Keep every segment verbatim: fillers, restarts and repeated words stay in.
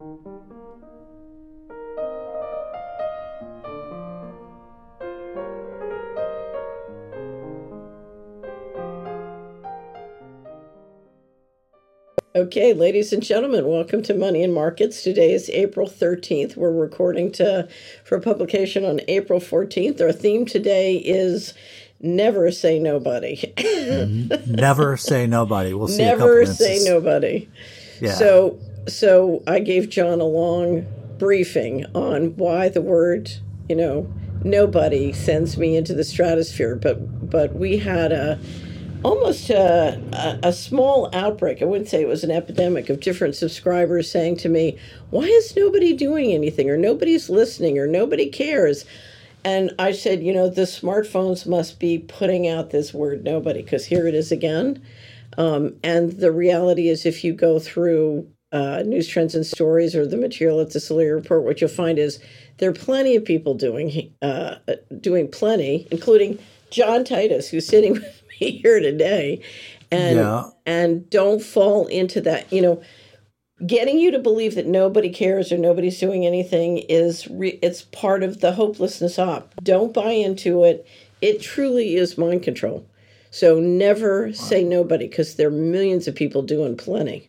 Okay, ladies and gentlemen, welcome to Money and Markets. Today is April thirteenth. We're recording to for publication on April fourteenth. Our theme today is never say nobody. Never say nobody. We'll see. Never a say nobody. Yeah. So, so I gave John a long briefing on why the word, you know, nobody sends me into the stratosphere. But but we had a almost a, a, a small outbreak. I wouldn't say it was an epidemic of different subscribers saying to me, why is nobody doing anything, or nobody's listening, or nobody cares? And I said, you know, the smartphones must be putting out this word nobody, because here it is again. Um, and the reality is, if you go through uh, News Trends and Stories or the material at the Solari Report, what you'll find is there are plenty of people doing uh, doing plenty, including John Titus, who's sitting with me here today. And, yeah. and don't fall into that, you know, getting you to believe that nobody cares or nobody's doing anything is re- it's part of the hopelessness op. Don't buy into it. It truly is mind control. So never say nobody, because there are millions of people doing plenty.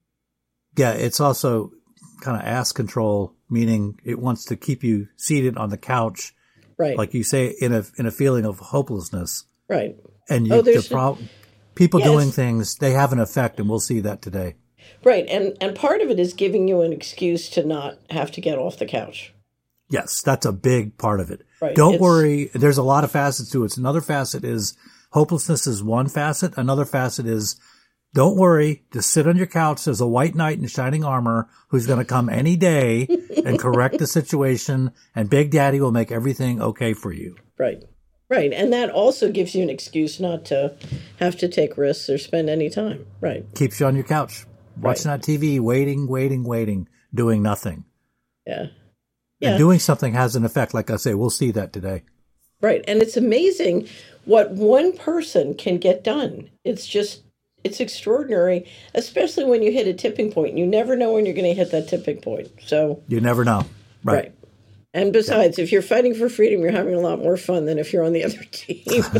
Yeah, it's also kind of ass control, meaning it wants to keep you seated on the couch, right? Like you say, in a in a feeling of hopelessness, right? And you, oh, the prob- people yes. doing things, they have an effect, and we'll see that today. Right, and and part of it is giving you an excuse to not have to get off the couch. Yes, that's a big part of it. Right. Don't it's, worry. There's a lot of facets to it. Another facet is hopelessness is one facet. Another facet is don't worry. Just sit on your couch. There's a white knight in shining armor who's going to come any day and correct the situation, and Big Daddy will make everything okay for you. Right. Right. And that also gives you an excuse not to have to take risks or spend any time. Right. Keeps you on your couch, watching right. that T V, waiting, waiting, waiting, doing nothing. Yeah. Yeah. And doing something has an effect. Like I say, we'll see that today. Right. And it's amazing what one person can get done. It's just, it's extraordinary, especially when you hit a tipping point. You never know when you're going to hit that tipping point. So you never know. Right. Right. And besides, yeah. if you're fighting for freedom, you're having a lot more fun than if you're on the other team.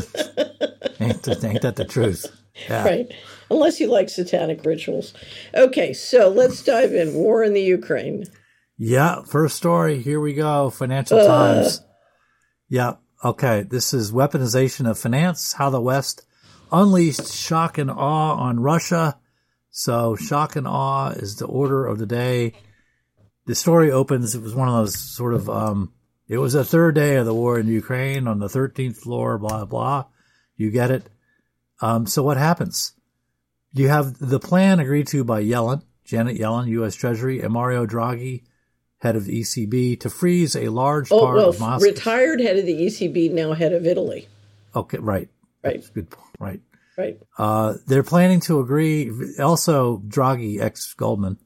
ain't, that, ain't that the truth? Yeah. Right. Unless you like satanic rituals. Okay, so let's dive in. War in the Ukraine. Yeah, first story. Here we go. Financial uh, Times. Yeah. Okay. This is weaponization of finance, how the West unleashed shock and awe on Russia. So shock and awe is the order of the day. The story opens, it was one of those sort of, um, it was the third day of the war in Ukraine on the thirteenth floor, blah, blah. You get it. Um, so what happens? You have the plan agreed to by Yellen, Janet Yellen, U S Treasury, and Mario Draghi, head of the E C B, to freeze a large oh, part well, of Moscow. Retired head of the E C B, now head of Italy. Okay, right. Right. That's good. Right. Right. Uh, they're planning to agree, also Draghi, ex-Goldman,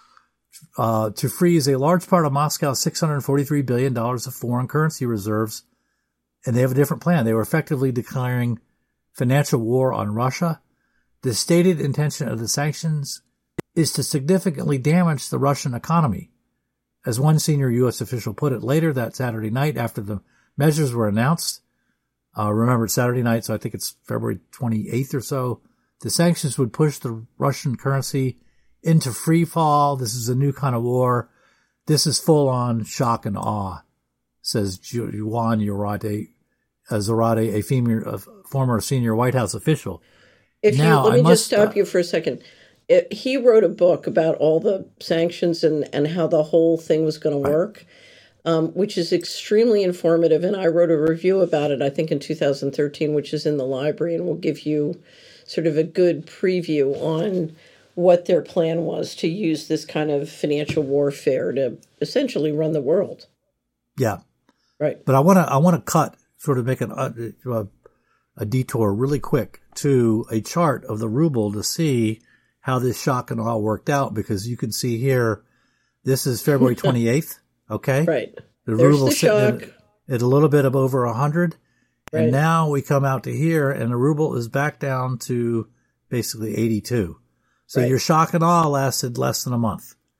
uh, to freeze a large part of Moscow's six hundred forty-three billion dollars of foreign currency reserves. And they have a different plan. They were effectively declaring financial war on Russia. The stated intention of the sanctions is to significantly damage the Russian economy. As one senior U S official put it later that Saturday night after the measures were announced, uh, remember it's Saturday night, so I think it's February twenty-eighth or so, the sanctions would push the Russian currency into free fall. This is a new kind of war. This is full on shock and awe, says Juan Zarate, uh, Zarate, a, female, a former senior White House official. If now, you, let me I must, just stop uh, you for a second. It, he wrote a book about all the sanctions and, and how the whole thing was going to work, um, which is extremely informative. And I wrote a review about it, I think, in two thousand thirteen, which is in the library, and will give you sort of a good preview on what their plan was to use this kind of financial warfare to essentially run the world. Yeah. Right. But I want to I want to cut, sort of make an, uh, a detour really quick to a chart of the ruble to see how this shock and awe worked out, because you can see here, this is February twenty-eighth, okay? Right. The There's ruble the sitting shock. At, at a little bit of over one hundred, right. And now we come out to here, and the ruble is back down to basically eighty-two. So right. your shock and awe lasted less than a month.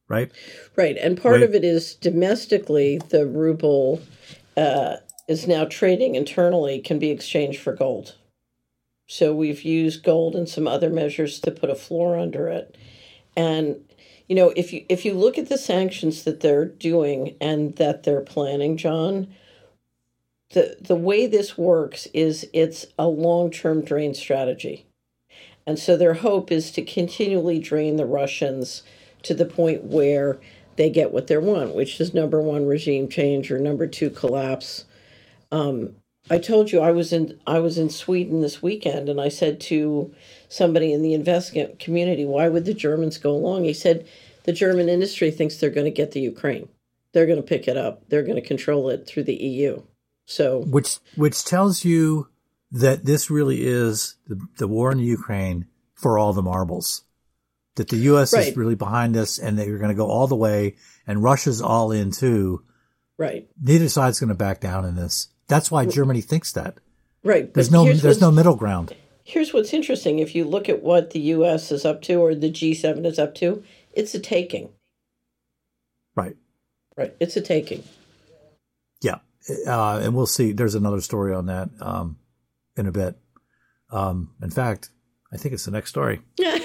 right? Right. And part Wait. of it is domestically, the ruble uh, is now trading internally, can be exchanged for gold. So we've used gold and some other measures to put a floor under it. And, you know, if you if you look at the sanctions that they're doing and that they're planning, John, the the way this works is it's a long-term drain strategy. And so their hope is to continually drain the Russians to the point where they get what they want, which is number one, regime change, or number two, collapse. Um, I told you I was in I was in Sweden this weekend, and I said to somebody in the investment community, "Why would the Germans go along?" He said, "The German industry thinks they're going to get the Ukraine. They're going to pick it up. They're going to control it through the E U." So, which which tells you that this really is the, the war in the Ukraine for all the marbles. That the U S right. is really behind this, and that you're going to go all the way, and Russia's all in too. Right. Neither side's going to back down in this. That's why Germany thinks that. Right. There's no there's no middle ground. Here's what's interesting. If you look at what the U S is up to, or the G seven is up to, it's a taking. Right. Right. It's a taking. Yeah. Uh, and we'll see. There's another story on that um, in a bit. Um, in fact, I think it's the next story.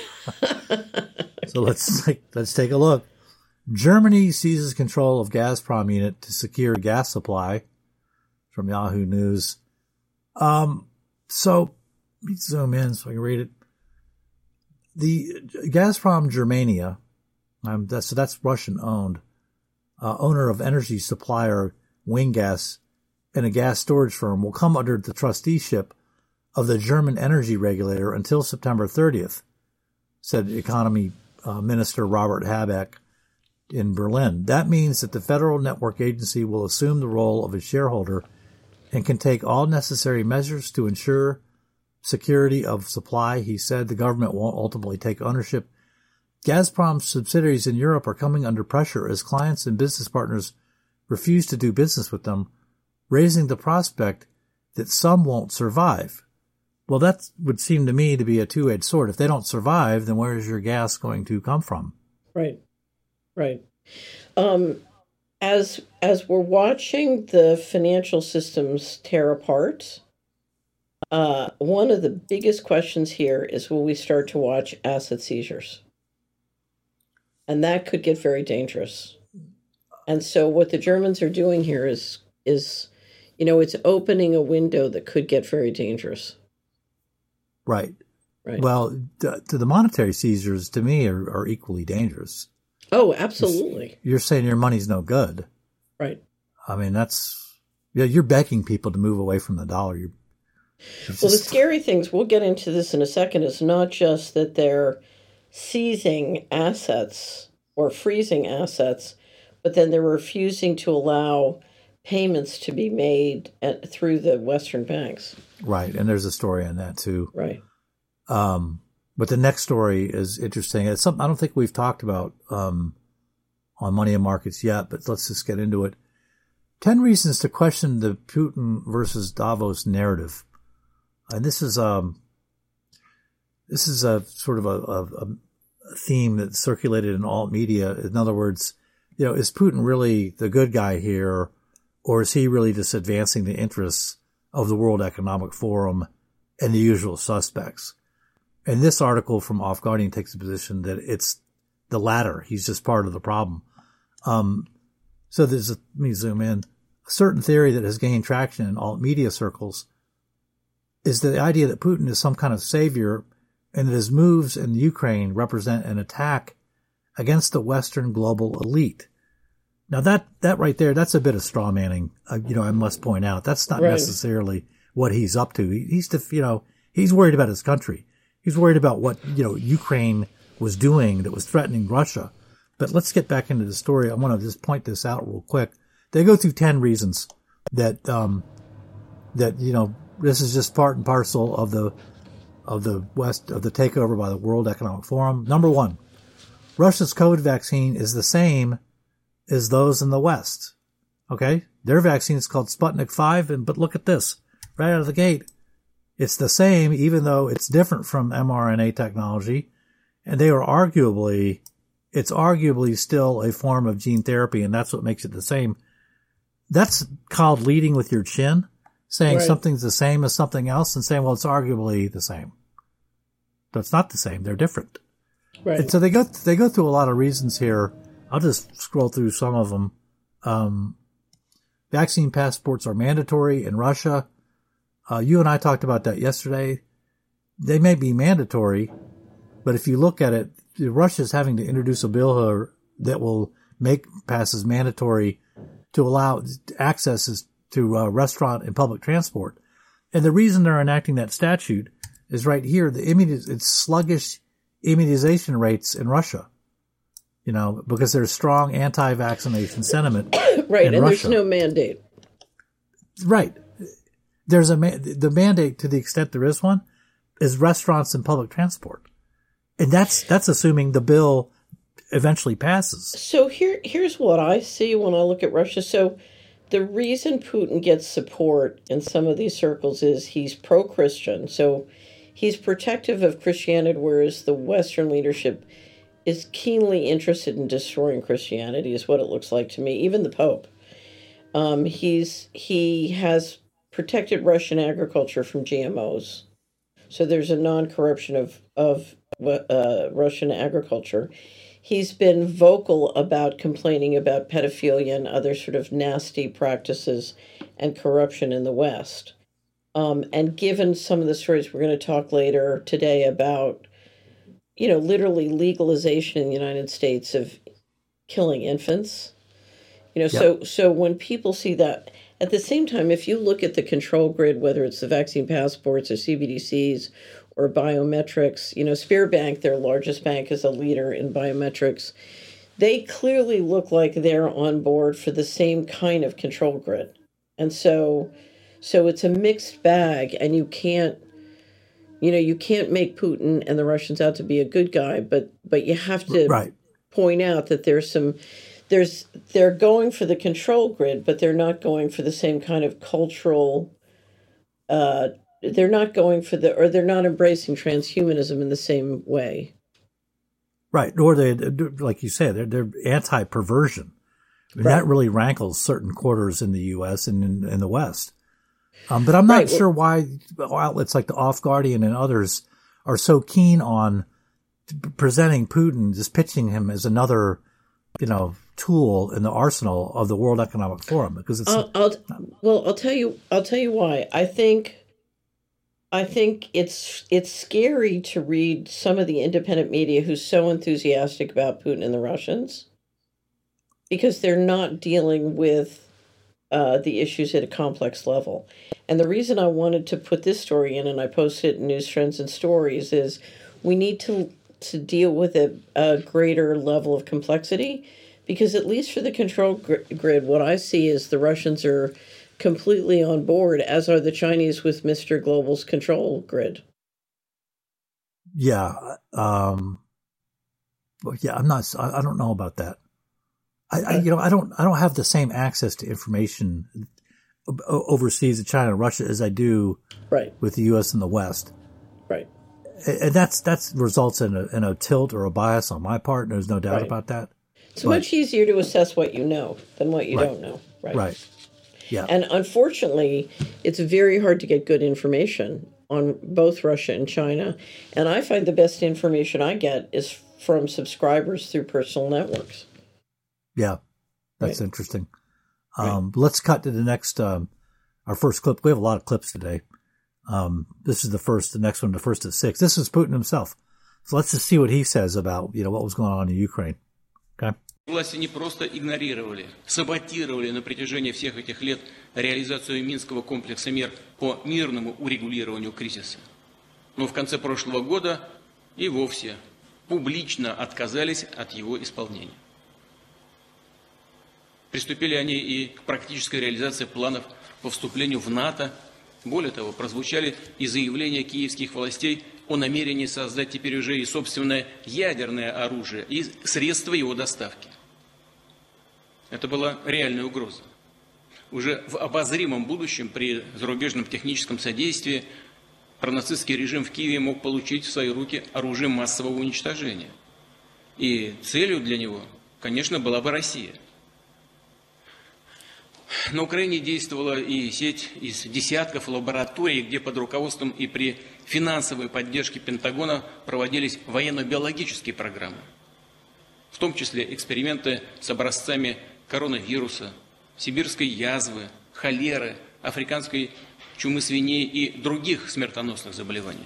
So let's let's take a look. Germany seizes control of Gazprom unit to secure gas supply. From Yahoo News. Um, so let me zoom in so I can read it. The Gazprom Germania, um, that's, so that's Russian owned, uh, owner of energy supplier Winggas and a gas storage firm, will come under the trusteeship of the German energy regulator until September thirtieth, said Economy uh, Minister Robert Habeck in Berlin. That means that the Federal Network Agency will assume the role of a shareholder and can take all necessary measures to ensure security of supply. He said the government won't ultimately take ownership. Gazprom's subsidiaries in Europe are coming under pressure as clients and business partners refuse to do business with them, raising the prospect that some won't survive. Well, that would seem to me to be a two-edged sword. If they don't survive, then where is your gas going to come from? Right, right. Um, as as we're watching the financial systems tear apart, uh, one of the biggest questions here is, will we start to watch asset seizures? And that could get very dangerous. And so what the Germans are doing here is, is, you know, it's opening a window that could get very dangerous. Right. Right. Well, to the monetary seizures, to me, are, are equally dangerous. Oh, absolutely. You're saying your money's no good. Right. I mean, that's, yeah, you're begging people to move away from the dollar. You're, just... Well, the scary things, we'll get into this in a second, is not just that they're seizing assets or freezing assets, but then they're refusing to allow payments to be made at, through the Western banks. Right. And there's a story on that too. Right. Um, but the next story is interesting. It's something I don't think we've talked about um, on Money and Markets yet, but let's just get into it. Ten reasons to question the Putin versus Davos narrative. And this is um, this is a sort of a, a, a theme that circulated in alt media. In other words, you know, is Putin really the good guy here, or is he really just advancing the interests of the World Economic Forum and the usual suspects? And this article from Off Guardian takes the position that it's the latter. He's just part of the problem. Um, so there's a, let me zoom in. A certain theory that has gained traction in alt media circles is the idea that Putin is some kind of savior and that his moves in Ukraine represent an attack against the Western global elite. Now that, that right there, that's a bit of straw manning. Uh, you know, I must point out that's not right. necessarily what he's up to. He, he's, you know, he's worried about his country. He's worried about what, you know, Ukraine was doing that was threatening Russia. But let's get back into the story. I want to just point this out real quick. They go through ten reasons that, um, that, you know, this is just part and parcel of the, of the West, of the takeover by the World Economic Forum. Number one, Russia's COVID vaccine is the same as those in the West. Okay? Their vaccine is called Sputnik five, and, but look at this. Right out of the gate. It's the same, even though it's different from mRNA technology, and they are arguably it's arguably still a form of gene therapy, and that's what makes it the same. That's called leading with your chin, saying right. something's the same as something else and saying, well, it's arguably the same. But it's not the same. They're different. Right. And so they go, they go through a lot of reasons here. I'll just scroll through some of them. Um, vaccine passports are mandatory in Russia. Uh, you and I talked about that yesterday. They may be mandatory, but if you look at it, Russia's having to introduce a bill that will make passes mandatory to allow access to uh, restaurant and public transport. And the reason they're enacting that statute is right here. The immuniz- it's sluggish immunization rates in Russia, you know, because there's strong anti-vaccination sentiment. Right, in and Russia. There's no mandate. Right. There's a ma- the mandate, to the extent there is one, is restaurants and public transport. And that's that's assuming the bill eventually passes. So here here's what I see when I look at Russia. So the reason Putin gets support in some of these circles is he's pro-Christian. So he's protective of Christianity, whereas the Western leadership is keenly interested in destroying Christianity, is what it looks like to me, even the Pope. Um, he's he has protected Russian agriculture from G M Os. So there's a non-corruption of, of uh, Russian agriculture. He's been vocal about complaining about pedophilia and other sort of nasty practices and corruption in the West. Um, and given some of the stories we're going to talk later today about, you know, literally legalization in the United States of killing infants, you know, yep. so so when people see that, at the same time, if you look at the control grid, whether it's the vaccine passports or C B D Cs or biometrics, you know, Sberbank, their largest bank, is a leader in biometrics. They clearly look like they're on board for the same kind of control grid. And so so it's a mixed bag, and you can't, you know, you can't make Putin and the Russians out to be a good guy, but but you have to right. point out that there's some There's, they're going for the control grid, but they're not going for the same kind of cultural, uh, they're not going for the, or they're not embracing transhumanism in the same way. Right. Or they, like you said, they're, they're anti-perversion. And right. That really rankles certain quarters in the U S and in, in the West. Um, but I'm not right. sure why outlets like the Off Guardian and others are so keen on presenting Putin, just pitching him as another, you know, tool in the arsenal of the World Economic Forum, because it's I'll, I'll well I'll tell you I'll tell you why. I think I think it's it's scary to read some of the independent media who's so enthusiastic about Putin and the Russians, because they're not dealing with uh, the issues at a complex level. And the reason I wanted to put this story in, and I posted it in News Trends and Stories, is we need to to deal with a, a greater level of complexity, because at least for the control gr- grid, what I see is the Russians are completely on board, as are the Chinese with Mister Global's control grid. Yeah. Um, yeah, I'm not, I, I don't know about that. I, I, you know, I don't, I don't have the same access to information overseas in China and Russia as I do right. with the U S and the West. Right. And that's, that's results in a, in a tilt or a bias on my part. There's no doubt right. about that. It's but, much easier to assess what you know than what you right. don't know. Right. Right. Yeah. And unfortunately, it's very hard to get good information on both Russia and China. And I find the best information I get is from subscribers through personal networks. Yeah. That's right. interesting. Um, right. Let's cut to the next, um, our first clip. We have a lot of clips today. Um, this is the first, the next one, the first of six. This is Putin himself. So let's just see what he says about, you know, what was going on in Ukraine. Okay. Власти не просто игнорировали, саботировали на протяжении всех этих лет реализацию Минского комплекса мер по мирному урегулированию кризиса. Но в конце прошлого года и вовсе публично отказались от его исполнения. Приступили они и к практической реализации планов по вступлению в НАТО. Более того, прозвучали и заявления киевских властей о намерении создать теперь уже и собственное ядерное оружие и средства его доставки. Это была реальная угроза. Уже в обозримом будущем при зарубежном техническом содействии пронацистский режим в Киеве мог получить в свои руки оружие массового уничтожения. И целью для него, конечно, была бы Россия. На Украине действовала и сеть из десятков лабораторий, где под руководством и при финансовой поддержке Пентагона проводились военно-биологические программы. В том числе эксперименты с образцами коронавируса, сибирской язвы, холеры, африканской чумы свиней и других смертоносных заболеваний.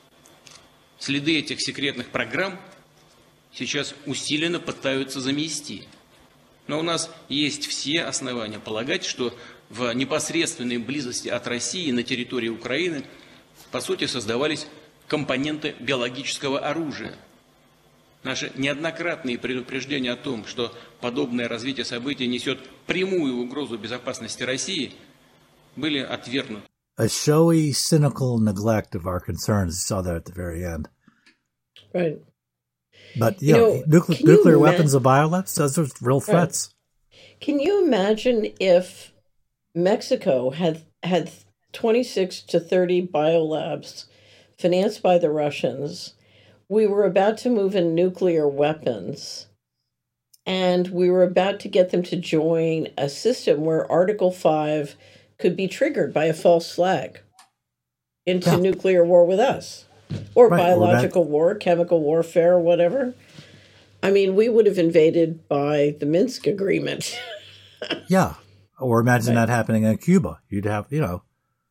Следы этих секретных программ сейчас усиленно пытаются замести. Но у нас есть все основания полагать, что в непосредственной близости от России на территории Украины, по сути, создавались компоненты биологического оружия. Наши неоднократные предупреждения о том, что подобное развитие событий несет прямую угрозу безопасности России, были отвергнуты. A showy, cynical neglect of our concerns. You saw that at the very end. Right. But, yeah, you know, nuclear, nuclear weapons of biolabs, those are real threats. Right. Can you imagine if Mexico had had twenty-six to thirty biolabs financed by the Russians? We were about to move in nuclear weapons, and we were about to get them to join a system where Article five could be triggered by a false flag into yeah. nuclear war with us. Or right, biological or war, chemical warfare, whatever. I mean, we would have invaded by the Minsk Agreement. Yeah. Or imagine right. that happening in Cuba. You'd have, you know.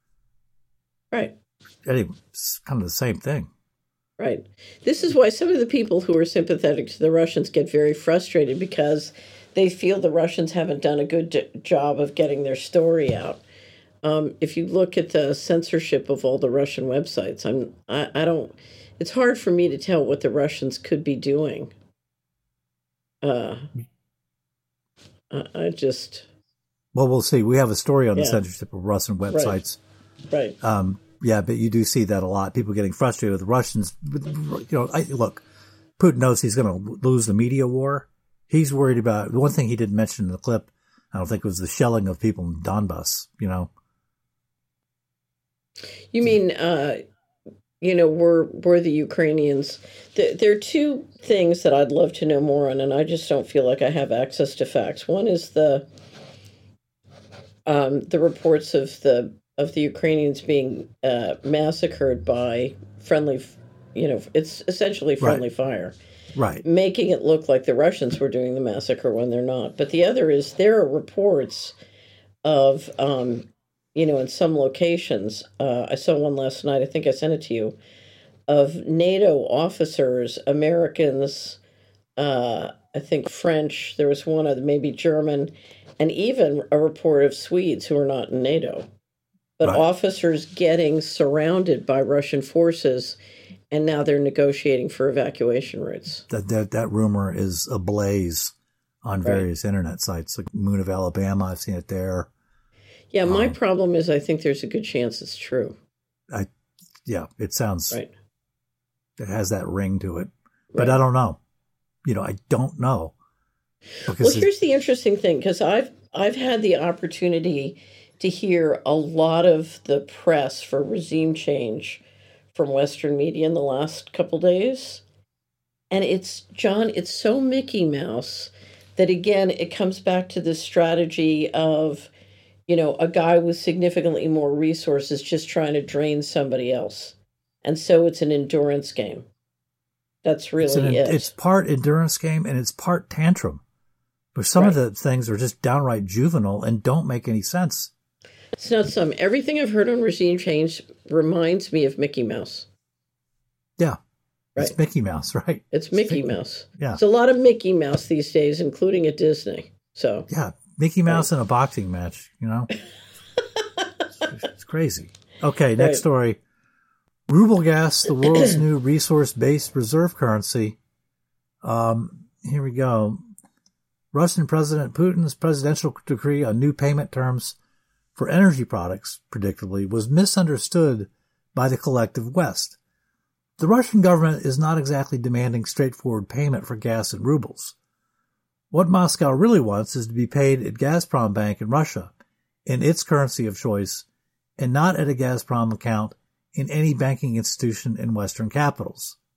Right. Anyway, it's kind of the same thing. Right. This is why some of the people who are sympathetic to the Russians get very frustrated because they feel the Russians haven't done a good d- job of getting their story out. Um, if you look at the censorship of all the Russian websites, I'm, I, I don't, it's hard for me to tell what the Russians could be doing. Uh, I, I just. Well, we'll see. We have a story on yeah. the censorship of Russian websites. Right. right. Um, yeah, but you do see that a lot. People getting frustrated with the Russians. You know, I, look, Putin knows he's going to lose the media war. He's worried about, the one thing he didn't mention in the clip, I don't think, was the shelling of people in Donbass, you know. You mean, uh, you know, were were the Ukrainians? Th- there are two things that I'd love to know more on, and I just don't feel like I have access to facts. One is the um, the reports of the of the Ukrainians being uh, massacred by friendly, you know, it's essentially friendly right. fire, right? Making it look like the Russians were doing the massacre when they're not. But the other is there are reports of. Um, You know, in some locations, uh, I saw one last night, I think I sent it to you, of NATO officers, Americans, uh, I think French, there was one of maybe German, and even a report of Swedes who are not in NATO. But right. officers getting surrounded by Russian forces, and now they're negotiating for evacuation routes. That that, that rumor is ablaze on various right. internet sites, like Moon of Alabama, I've seen it there. Yeah, my um, problem is I think there's a good chance it's true. I, yeah, it sounds, right. it has that ring to it. But right. I don't know. You know, I don't know. Well, here's the interesting thing, because I've, I've had the opportunity to hear a lot of the press for regime change from Western media in the last couple days. And it's, John, it's so Mickey Mouse that, again, it comes back to this strategy of, you know, a guy with significantly more resources just trying to drain somebody else. And so it's an endurance game. That's really it's an, it. It's part endurance game and it's part tantrum. But some right. of the things are just downright juvenile and don't make any sense. It's not some. Everything I've heard on regime change reminds me of Mickey Mouse. Yeah. Right. It's Mickey Mouse, right? It's Mickey Mouse. Yeah. It's a lot of Mickey Mouse these days, including at Disney. So yeah. Mickey Mouse right. in a boxing match, you know? it's, it's crazy. Okay, next right. story. Ruble gas, the world's new resource-based reserve currency. Um, here we go. Russian President Putin's presidential decree on new payment terms for energy products, predictably, was misunderstood by the collective West. The Russian government is not exactly demanding straightforward payment for gas in rubles. What Moscow really wants is to be paid at Gazprom Bank in Russia, in its currency of choice, and not at a Gazprom account in any banking institution in Western capitals.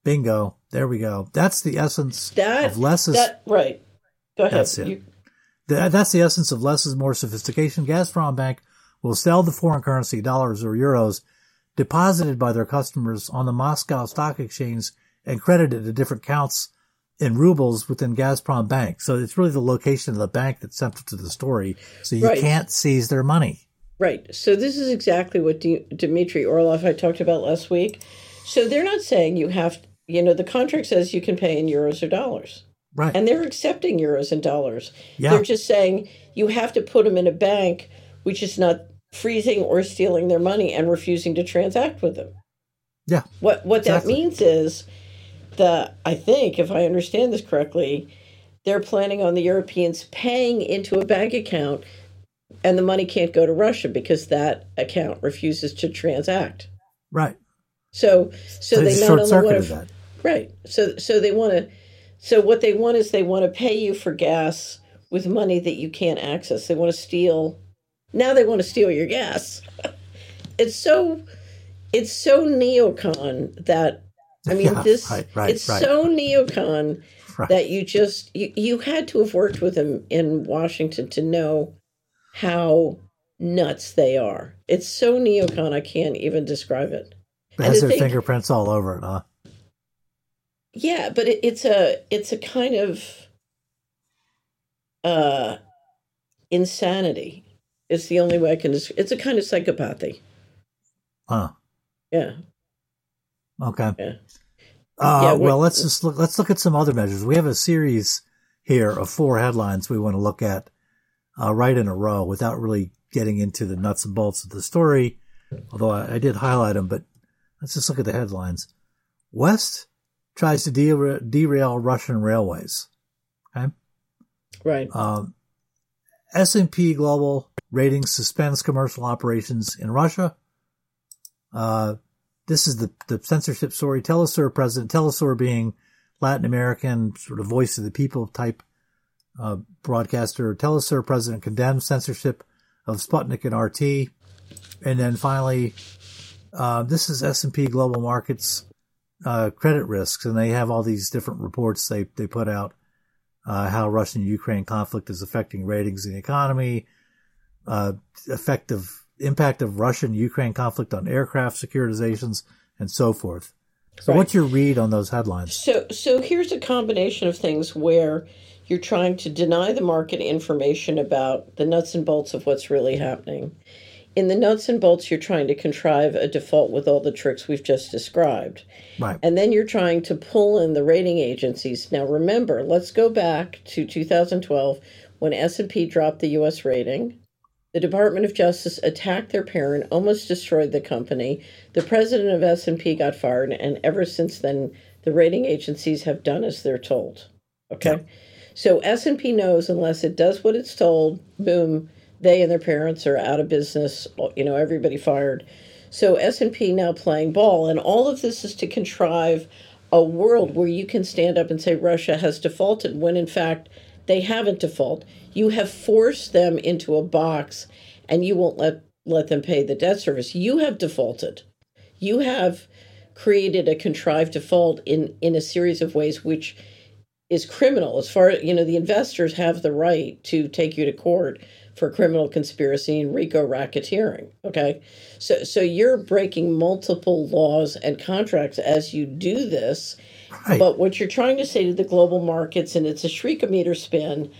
Bingo. There we go. That's the essence that, of less is that, right. Go ahead. That's it. You, that, that's the essence of less is more sophistication. Gazprom Bank will sell the foreign currency, dollars or euros, deposited by their customers on the Moscow Stock Exchange and credited to different accounts in rubles within Gazprom Bank. So it's really the location of the bank that's central to the story. So you right. can't seize their money. Right. So this is exactly what D- Dmitry Orlov I talked about last week. So they're not saying you have, you know, the contract says you can pay in euros or dollars. Right. And they're accepting euros and dollars. Yeah. They're just saying you have to put them in a bank which is not freezing or stealing their money and refusing to transact with them. Yeah. What what exactly. that means is that, I think, if I understand this correctly, they're planning on the Europeans paying into a bank account, and the money can't go to Russia because that account refuses to transact. Right. So so, so they not only want to that. Right. So so they want to so what they want is they want to pay you for gas with money that you can't access. They want to steal now they want to steal your gas. It's so it's so neocon that I mean yeah, this right, right, it's right. so neocon right. that you just you, you had to have worked with them in Washington to know how nuts they are. It's so neocon I can't even describe it. It has their think, fingerprints all over it, huh? Yeah, but it, it's a it's a kind of uh, insanity. It's the only way I can describe. It's a kind of psychopathy. Huh. Yeah. Okay. Yeah. Uh, yeah well, let's just look. Let's look at some other measures. We have a series here of four headlines we want to look at uh, right in a row without really getting into the nuts and bolts of the story. Although I, I did highlight them, but let's just look at the headlines. West tries to derail, derail Russian railways. Okay. Right. Um, S and P Global Ratings suspends commercial operations in Russia. Uh, this is the, the censorship story. Telesur president, Telesur being Latin American, sort of voice of the people type uh, broadcaster. Telesur president condemns censorship of Sputnik and R T. And then finally, uh, this is S and P Global Markets uh, credit risks, and they have all these different reports they, they put out, uh, how Russian-Ukraine conflict is affecting ratings in the economy, uh, effective impact of Russian-Ukraine conflict on aircraft securitizations, and so forth. So right. What's your read on those headlines? So, so here's a combination of things where you're trying to deny the market information about the nuts and bolts of what's really happening. In the nuts and bolts, you're trying to contrive a default with all the tricks we've just described. Right. And then you're trying to pull in the rating agencies. Now, remember, let's go back to two thousand twelve when S and P dropped the U S rating. The Department of Justice attacked their parent, almost destroyed the company. The president of S and P got fired, and ever since then, the rating agencies have done as they're told. Okay? Yeah. So S and P knows unless it does what it's told, boom, they and their parents are out of business, you know, everybody fired. So S and P now playing ball, and all of this is to contrive a world where you can stand up and say Russia has defaulted, when in fact they haven't defaulted. You have forced them into a box, and you won't let, let them pay the debt service. You have defaulted. You have created a contrived default in, in a series of ways which is criminal. As far as, you know, the investors have the right to take you to court for criminal conspiracy and RICO racketeering, okay? So so you're breaking multiple laws and contracts as you do this, right. But what you're trying to say to the global markets, and it's a shriekometer spin,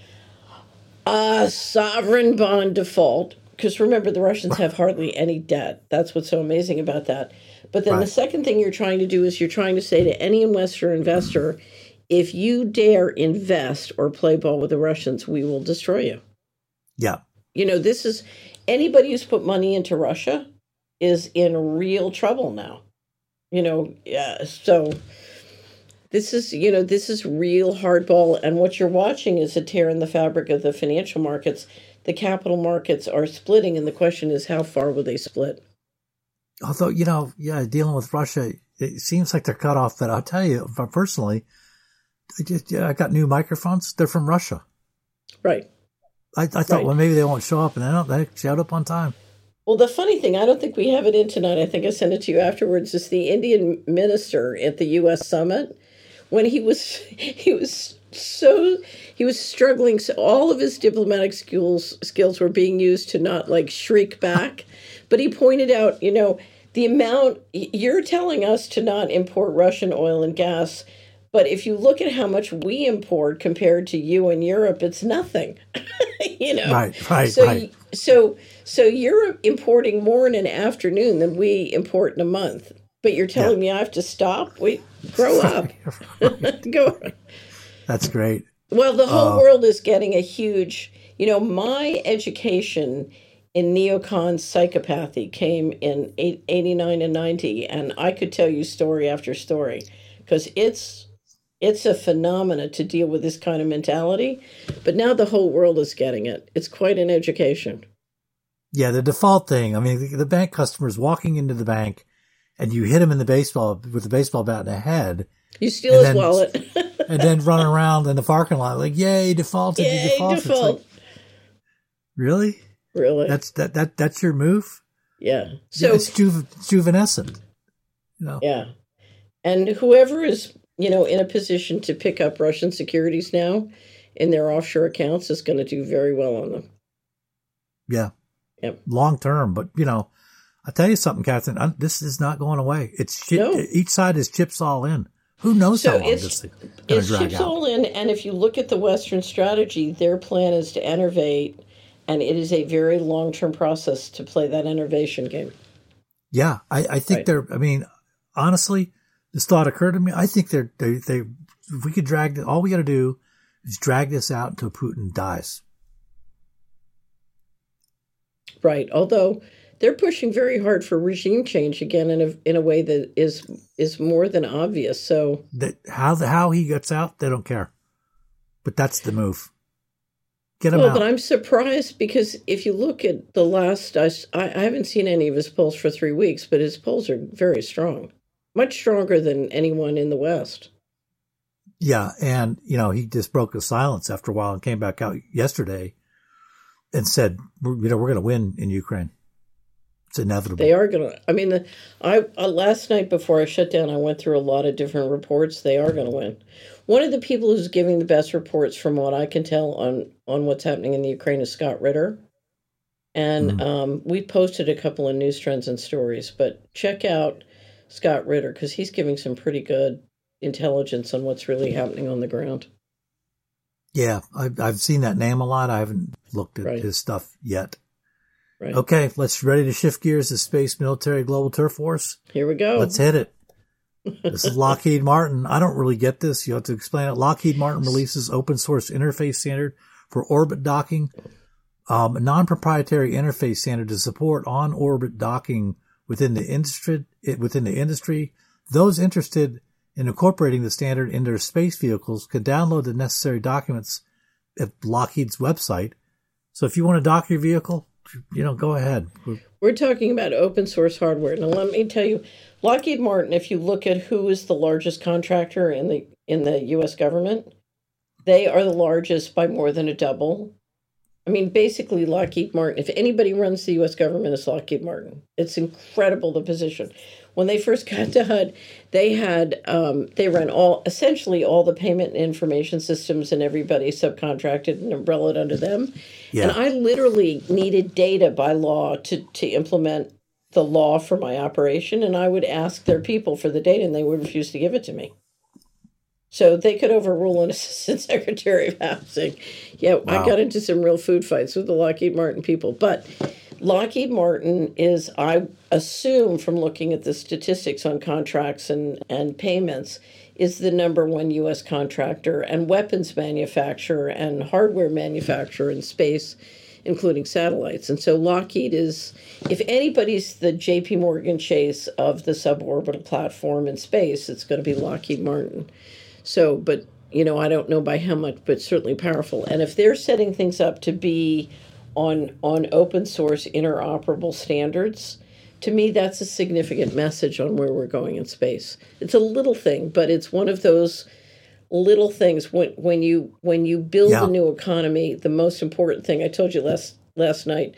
a sovereign bond default, because remember, the Russians have hardly any debt. That's what's so amazing about that. But then right. The second thing you're trying to do is you're trying to say to any Western investor, if you dare invest or play ball with the Russians, we will destroy you. Yeah. You know, this is anybody who's put money into Russia is in real trouble now. You know, yeah, so this is, you know, this is real hardball. And what you're watching is a tear in the fabric of the financial markets. The capital markets are splitting. And the question is, how far will they split? Although, you know, yeah, dealing with Russia, it seems like they're cut off. But I'll tell you, personally, I just, yeah, I got new microphones. They're from Russia. Right. I, I thought, right. well, maybe they won't show up, and they don't. They showed up on time. Well, the funny thing, I don't think we have it in tonight. I think I sent it to you afterwards. Is the Indian minister at the U S summit when he was he was so he was struggling. So all of his diplomatic skills skills were being used to not like shriek back, but he pointed out, you know, the amount you're telling us to not import Russian oil and gas. But if you look at how much we import compared to you in Europe, it's nothing. you know, right, right, so, right. So, so you're importing more in an afternoon than we import in a month. But you're telling yeah. me I have to stop? Wait, grow up. Go. That's great. Well, the whole uh, world is getting a huge. You know, my education in neocon psychopathy came in eighty-nine and ninety, and I could tell you story after story because it's. It's a phenomena to deal with this kind of mentality, but now the whole world is getting it. It's quite an education. Yeah, the default thing. I mean, the, the bank customer's walking into the bank, and you hit him in the baseball with the baseball bat in the head. You steal his then, wallet, and then run around in the parking lot like, "Yay, defaulted! Yay, you defaulted!" default. Like, really, really. That's that that that's your move. Yeah. So yeah, it's juve, juvenescent. You know. Yeah, and whoever is. You know, in a position to pick up Russian securities now in their offshore accounts is going to do very well on them. Yeah. Yep. Long term. But, you know, I'll tell you something, Catherine, I'm, this is not going away. It's chip, no. Each side is chips all in. Who knows so how long it's, this is going to drag out. It's chips all in. And if you look at the Western strategy, their plan is to innovate. And it is a very long-term process to play that innovation game. Yeah. I, I think right. they're, I mean, honestly, this thought occurred to me. I think they're, they, they, if we could drag, all we got to do is drag this out until Putin dies. Right. Although they're pushing very hard for regime change again in a, in a way that is, is more than obvious. So that how the, how he gets out, they don't care, but that's the move. Get him well, out. But I'm surprised because if you look at the last, I, I haven't seen any of his polls for three weeks, but his polls are very strong. Much stronger than anyone in the West. Yeah, and, you know, he just broke the silence after a while and came back out yesterday and said, you know, we're going to win in Ukraine. It's inevitable. They are going to. I mean, the, I uh, last night before I shut down, I went through a lot of different reports. They are going to win. One of the people who's giving the best reports from what I can tell on, on what's happening in the Ukraine is Scott Ritter. And mm. um, we posted a couple of news trends and stories, but check out Scott Ritter, because he's giving some pretty good intelligence on what's really happening on the ground. Yeah, I've, I've seen that name a lot. I haven't looked at right. his stuff yet. Right. Okay, let's ready to shift gears to Space Military Global Turf Wars. Here we go. Let's hit it. This is Lockheed Martin. I don't really get this. You have to explain it. Lockheed Martin releases open source interface standard for orbit docking, um, a non-proprietary interface standard to support on-orbit docking within the industry. Within the industry, those interested in incorporating the standard into their space vehicles can download the necessary documents at Lockheed's website. So if you want to dock your vehicle, you know, go ahead. We're talking about open source hardware. Now, let me tell you, Lockheed Martin, if you look at who is the largest contractor in the in the U S government, they are the largest by more than a double. I mean, basically, Lockheed Martin, if anybody runs the U S government, it's Lockheed Martin. It's incredible, the position. When they first got to H U D, they had, um, they ran all, essentially all the payment and information systems, and everybody subcontracted and umbrellaed under them. Yeah. And I literally needed data by law to, to implement the law for my operation, and I would ask their people for the data, and they would refuse to give it to me. So they could overrule an assistant secretary of housing. Yeah, wow. I got into some real food fights with the Lockheed Martin people. But Lockheed Martin is, I assume from looking at the statistics on contracts and, and payments, is the number one U S contractor and weapons manufacturer and hardware manufacturer in space, including satellites. And so Lockheed is, if anybody's the J P Morgan Chase of the suborbital platform in space, it's going to be Lockheed Martin. So, but, you know, I don't know by how much, but certainly powerful. And if they're setting things up to be on on open source interoperable standards, to me, that's a significant message on where we're going in space. It's a little thing, but it's one of those little things. When when you when you build yeah. a new economy, the most important thing, I told you last last night,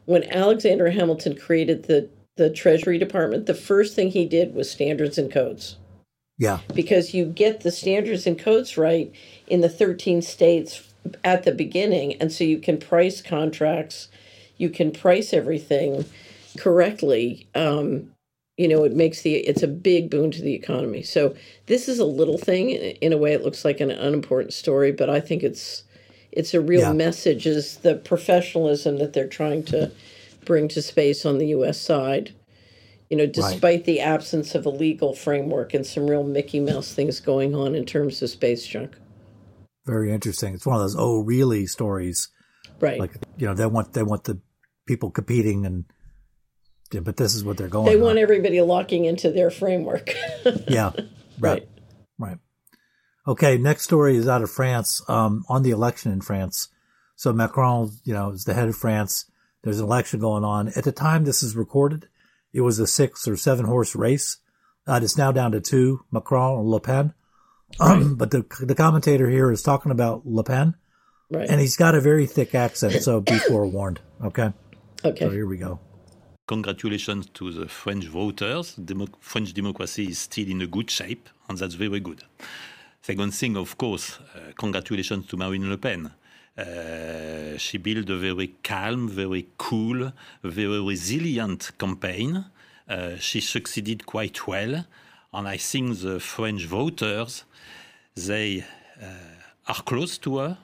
when Alexander Hamilton created the, the Treasury Department, the first thing he did was standards and codes. Yeah. Because you get the standards and codes right in the thirteen states at the beginning, and so you can price contracts, you can price everything correctly. Um, you know, it makes the, it's a big boon to the economy. So this is a little thing. In a way, it looks like an unimportant story, but I think it's, it's a real yeah. message, is the professionalism that they're trying to bring to space on the U S side. You know, despite right. the absence of a legal framework and some real Mickey Mouse things going on in terms of space junk. Very interesting. It's one of those oh really stories, right? Like, you know, they want they want the people competing, and but this is what they're going. They on. want everybody locking into their framework. yeah, right, right. Okay, next story is out of France. Um, on the election in France, so Macron, you know, is the head of France. There's an election going on. At the time this is recorded, it was a six or seven horse race. Uh, it's now down to two: Macron and Le Pen. Right. Um, but the the commentator here is talking about Le Pen, right. and he's got a very thick accent, so be forewarned, okay? Okay. So here we go. Congratulations to the French voters. Demo- French democracy is still in a good shape, and that's very good. Second thing, of course, uh, congratulations to Marine Le Pen. Uh, she built a very calm, very cool, very resilient campaign. Uh, she succeeded quite well, and I think the French voters, they uh, are close to her.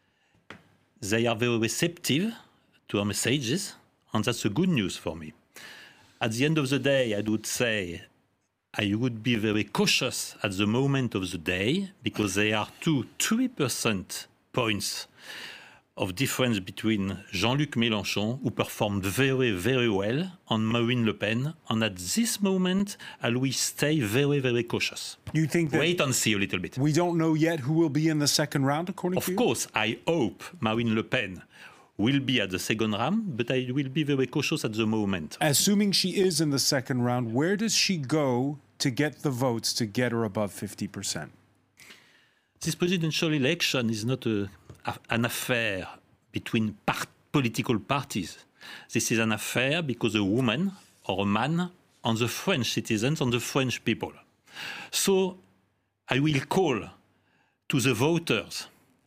They are very receptive to her messages, and that's a good news for me. At the end of the day, I would say I would be very cautious at the moment of the day, because there are two, three percent points of difference between Jean-Luc Mélenchon, who performed very, very well, and Marine Le Pen. And at this moment, I will stay very, very cautious. You think that Wait and see a little bit. We don't know yet who will be in the second round, according of to you? Of course, I hope Marine Le Pen will be at the second round, but I will be very cautious at the moment. Assuming she is in the second round, where does she go to get the votes to get her above fifty percent? This presidential election is not a, a, an affair between part, political parties. This is an affair because a woman or a man and the French citizens and the French people. So I will call to the voters,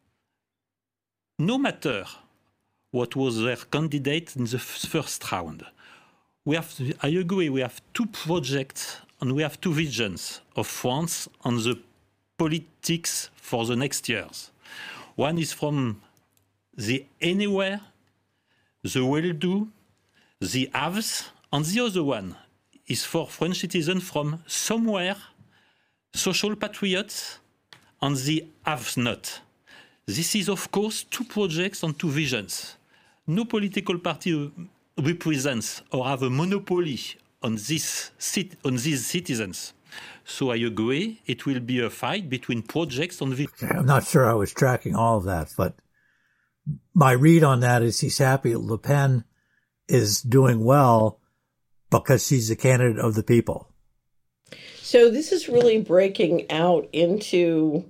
no matter what was their candidate in the first round. We have, I agree, we have two projects and we have two visions of France and the politics for the next years. One is from the anywhere, the well-do, the haves, and the other one is for French citizens from somewhere, social patriots, and the have-not. This is, of course, two projects and two visions. No political party represents or have a monopoly on, this, on these citizens. So I agree, it will be a fight between projects and visions. I'm not sure I was tracking all of that, but my read on that is he's happy Le Pen is doing well because she's a candidate of the people. So this is really breaking out into,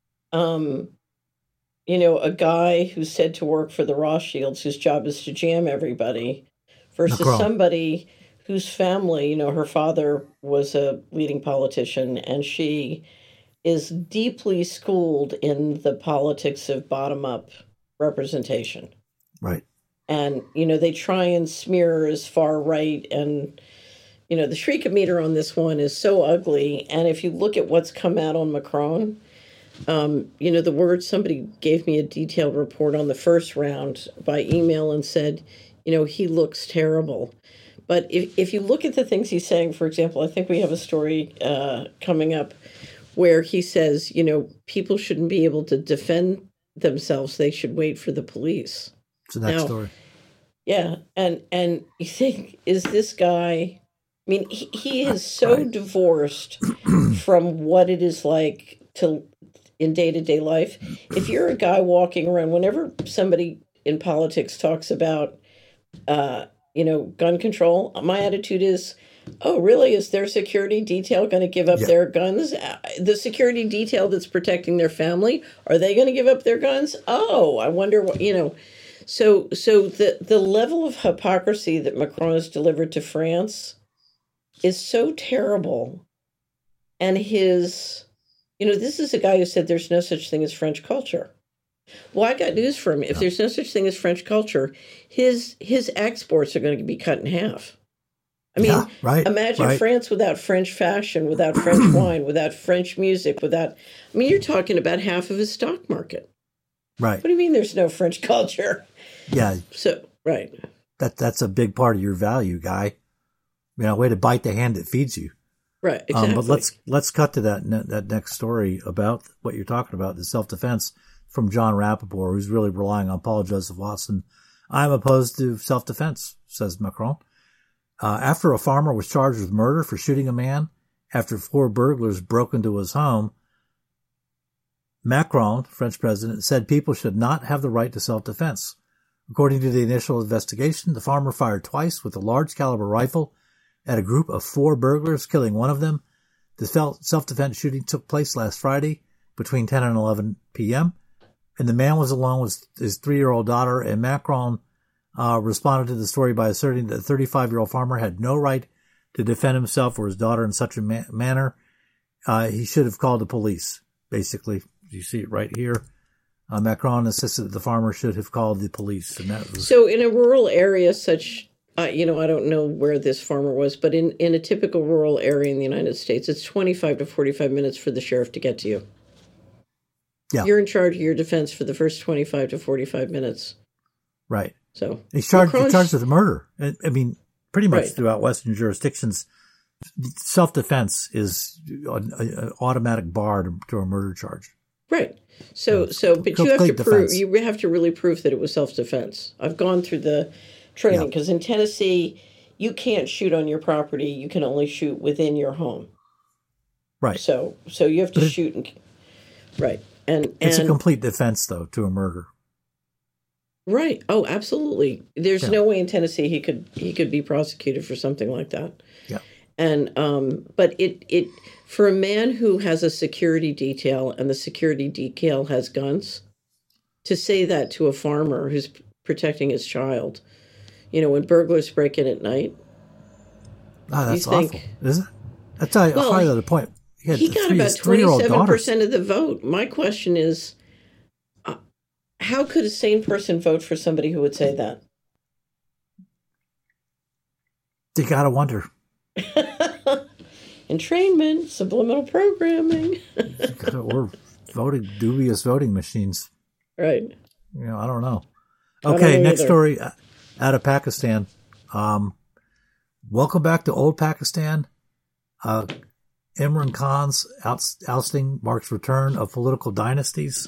um, you know, a guy who's said to work for the Rothschilds, whose job is to jam everybody, versus Macron. somebody whose family, you know, her father was a leading politician, and she is deeply schooled in the politics of bottom-up representation. Right. And, you know, they try and smear her as far right. And, you know, the Shriekometer on this one is so ugly. And if you look at what's come out on Macron, um, you know, the word, somebody gave me a detailed report on the first round by email and said, you know, he looks terrible. But if, if you look at the things he's saying, for example, I think we have a story uh, coming up where he says, you know, people shouldn't be able to defend themselves. They should wait for the police. It's the next now, story. Yeah. And, and you think, is this guy, I mean, he, he is so right. divorced from what it is like to in day-to-day life. If you're a guy walking around, whenever somebody in politics talks about, uh, you know, gun control, my attitude is, oh, really? Is their security detail going to give up yeah. their guns? The security detail that's protecting their family, are they going to give up their guns? Oh, I wonder what, you know. So so the the level of hypocrisy that Macron has delivered to France is so terrible. And his, you know, this is a guy who said there's no such thing as French culture. Well, I got news for him. If there's no such thing as French culture, his his exports are going to be cut in half. I mean, Yeah, right, imagine right. France without French fashion, without French wine, without French music, without, I mean, you're talking about half of his stock market. Right. What do you mean there's no French culture? Yeah. So, right. That that's a big part of your value, guy. You know, way to bite the hand that feeds you. Right, exactly. Um, but let's let's cut to that ne- that next story about what you're talking about, the self-defense from John Rappaport, who's really relying on Paul Joseph Watson. I'm opposed to self-defense, says Macron. Uh, after a farmer was charged with murder for shooting a man after four burglars broke into his home, Macron, French president, said people should not have the right to self-defense. According to the initial investigation, the farmer fired twice with a large caliber rifle at a group of four burglars, killing one of them. The self-defense shooting took place last Friday between ten and eleven p.m., and the man was alone with his three-year-old daughter, and Macron uh, responded to the story by asserting that the thirty-five-year-old farmer had no right to defend himself or his daughter in such a ma- manner. Uh, he should have called the police, basically. You see it right here. Uh, Macron insisted that the farmer should have called the police. And that was... So in a rural area such, uh, you know, I don't know where this farmer was, but in, in a typical rural area in the United States, it's twenty-five to forty-five minutes for the sheriff to get to you. Yeah. You're in charge of your defense for the first twenty-five to forty-five minutes. Right. So he's charged, Macron's, he's charged with murder. I, I mean, pretty much right. throughout Western jurisdictions, self-defense is an, an automatic bar to, to a murder charge. Right. So, Yeah. so, but you have to Complete prove, defense. you have to really prove that it was self-defense. I've gone through the training because Yeah. in Tennessee, you can't shoot on your property. You can only shoot within your home. Right. So, so you have to But it- shoot and, right. And, It's and a complete defense, though, to a murder. right. Oh, absolutely. There's Yeah. no way in Tennessee he could he could be prosecuted for something like that. Yeah. And um, but it it for a man who has a security detail and the security detail has guns, to say that to a farmer who's p- protecting his child, you know, when burglars break in at night, Oh, that's You think- awful, isn't it? That's a Well, highlight of the point. He, had he the got three, about his three-year-old twenty-seven daughter. percent of the vote. My question is, uh, how could a sane person vote for somebody who would say that? You gotta wonder. Entrainment, subliminal programming. Or voting dubious voting machines. Right. You know, I don't know. I don't Okay, know next either. story uh, out of Pakistan. Um, welcome back to old Pakistan. Uh, Imran Khan's outs- ousting marks return of political dynasties.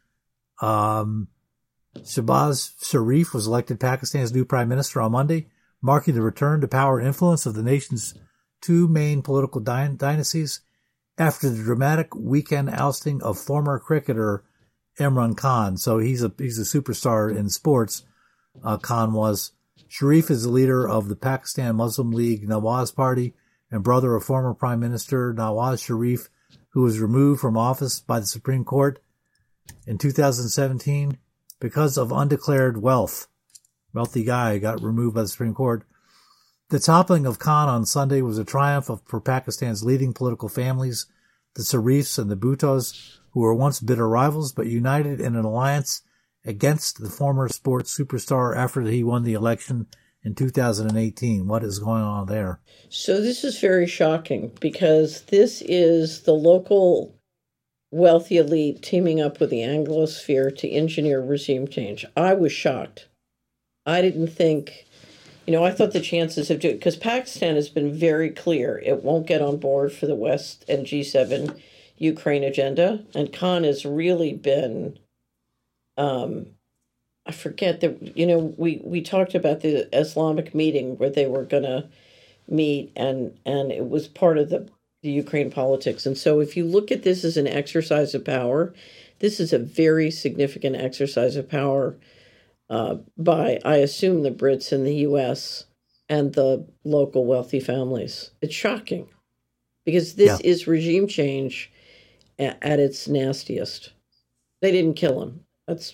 Um, Shahbaz Sharif was elected Pakistan's new prime minister on Monday, marking the return to power and influence of the nation's two main political dy- dynasties after the dramatic weekend ousting of former cricketer Imran Khan. So he's a he's a superstar in sports. Uh, Khan was. Sharif is the leader of the Pakistan Muslim League Nawaz Party and brother of former Prime Minister Nawaz Sharif, who was removed from office by the Supreme Court in two thousand seventeen because of undeclared wealth. Wealthy guy got removed by the Supreme Court. The toppling of Khan on Sunday was a triumph of, for Pakistan's leading political families, the Sharifs and the Bhuttos, who were once bitter rivals but united in an alliance against the former sports superstar after he won the election in two thousand eighteen. What is going on there? So this is very shocking because this is the local wealthy elite teaming up with the Anglosphere to engineer regime change. I was shocked. I didn't think, you know, I thought the chances of doing, because Pakistan has been very clear it won't get on board for the West and G seven Ukraine agenda. And Khan has really been, um, I forget that, you know, we, we talked about the Islamic meeting where they were going to meet and, and it was part of the, the Ukraine politics. And so if you look at this as an exercise of power, this is a very significant exercise of power uh, by, I assume, the Brits and the U S and the local wealthy families. It's shocking because this Yeah. is regime change at, at its nastiest. They didn't kill him. That's,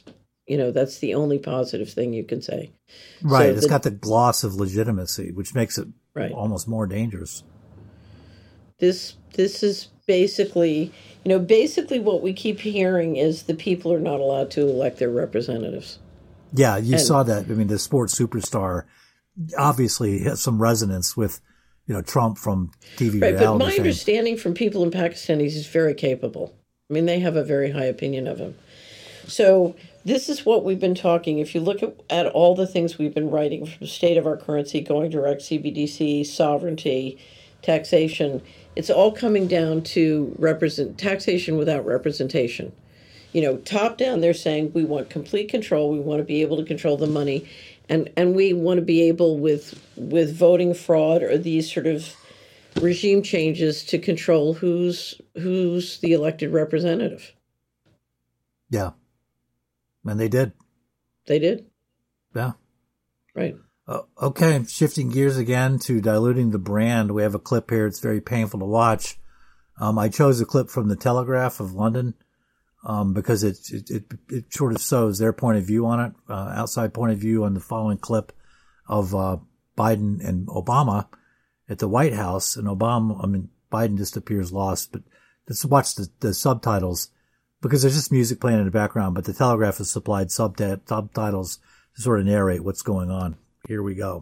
You know, that's the only positive thing you can say. Right. So it's the, got the gloss of legitimacy, which makes it right. almost more dangerous. This this is basically, you know, basically what we keep hearing is the people are not allowed to elect their representatives. Yeah, you and, saw that. I mean, the sports superstar obviously has some resonance with, you know, Trump from T V right, reality. But my fame. understanding from people in Pakistan is he's very capable. I mean, they have a very high opinion of him. So this is what we've been talking. If you look at, at all the things we've been writing, from state of our currency, going direct, C B D C, sovereignty, taxation, it's all coming down to represent taxation without representation. You know, top down, they're saying we want complete control. We want to be able to control the money, and and we want to be able with with voting fraud or these sort of regime changes to control who's who's the elected representative. Yeah. And they did. They did. Yeah. Right. Uh, okay. Shifting gears again to diluting the brand. We have a clip here. It's very painful to watch. Um, I chose a clip from the Telegraph of London, um, because it, it, it, it sort of shows their point of view on it, uh, outside point of view on the following clip of, uh, Biden and Obama at the White House. And Obama, I mean, Biden just appears lost, but let's watch the, the subtitles, because there's just music playing in the background, but the Telegraph has supplied subtit- subtitles to sort of narrate what's going on. Here we go.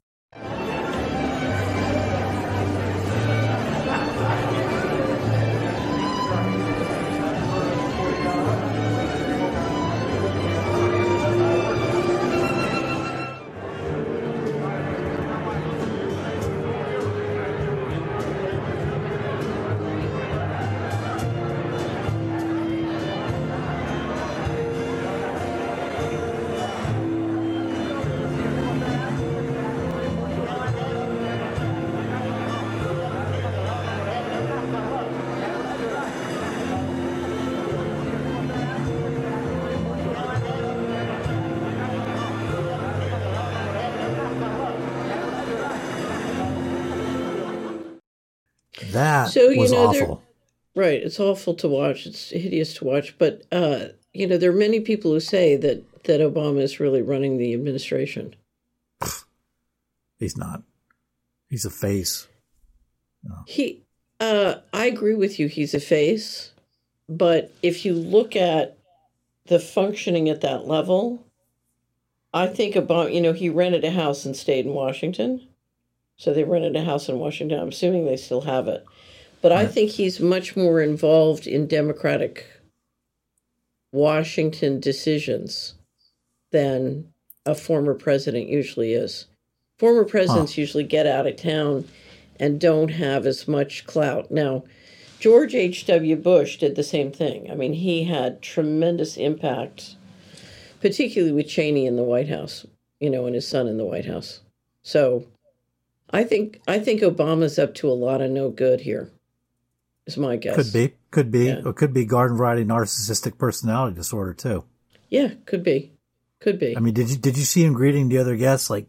That so, you was know, awful. Right. It's awful to watch. It's hideous to watch. But, uh, you know, there are many people who say that, that Obama is really running the administration. He's not. He's a face. No. He, uh, I agree with you. He's a face. But if you look at the functioning at that level, I think about, you know, he rented a house and stayed in Washington. So they rented a house in Washington. I'm assuming they still have it. But I think he's much more involved in Democratic Washington decisions than a former president usually is. Former presidents huh. usually get out of town and don't have as much clout. Now, George H W. Bush did the same thing. I mean, he had tremendous impact, particularly with Cheney in the White House, you know, and his son in the White House. So I think I think Obama's up to a lot of no good here, is my guess. Could be. Could be. Yeah. Or could be garden variety narcissistic personality disorder, too. Yeah, could be. Could be. I mean, did you did you see him greeting the other guests? Like,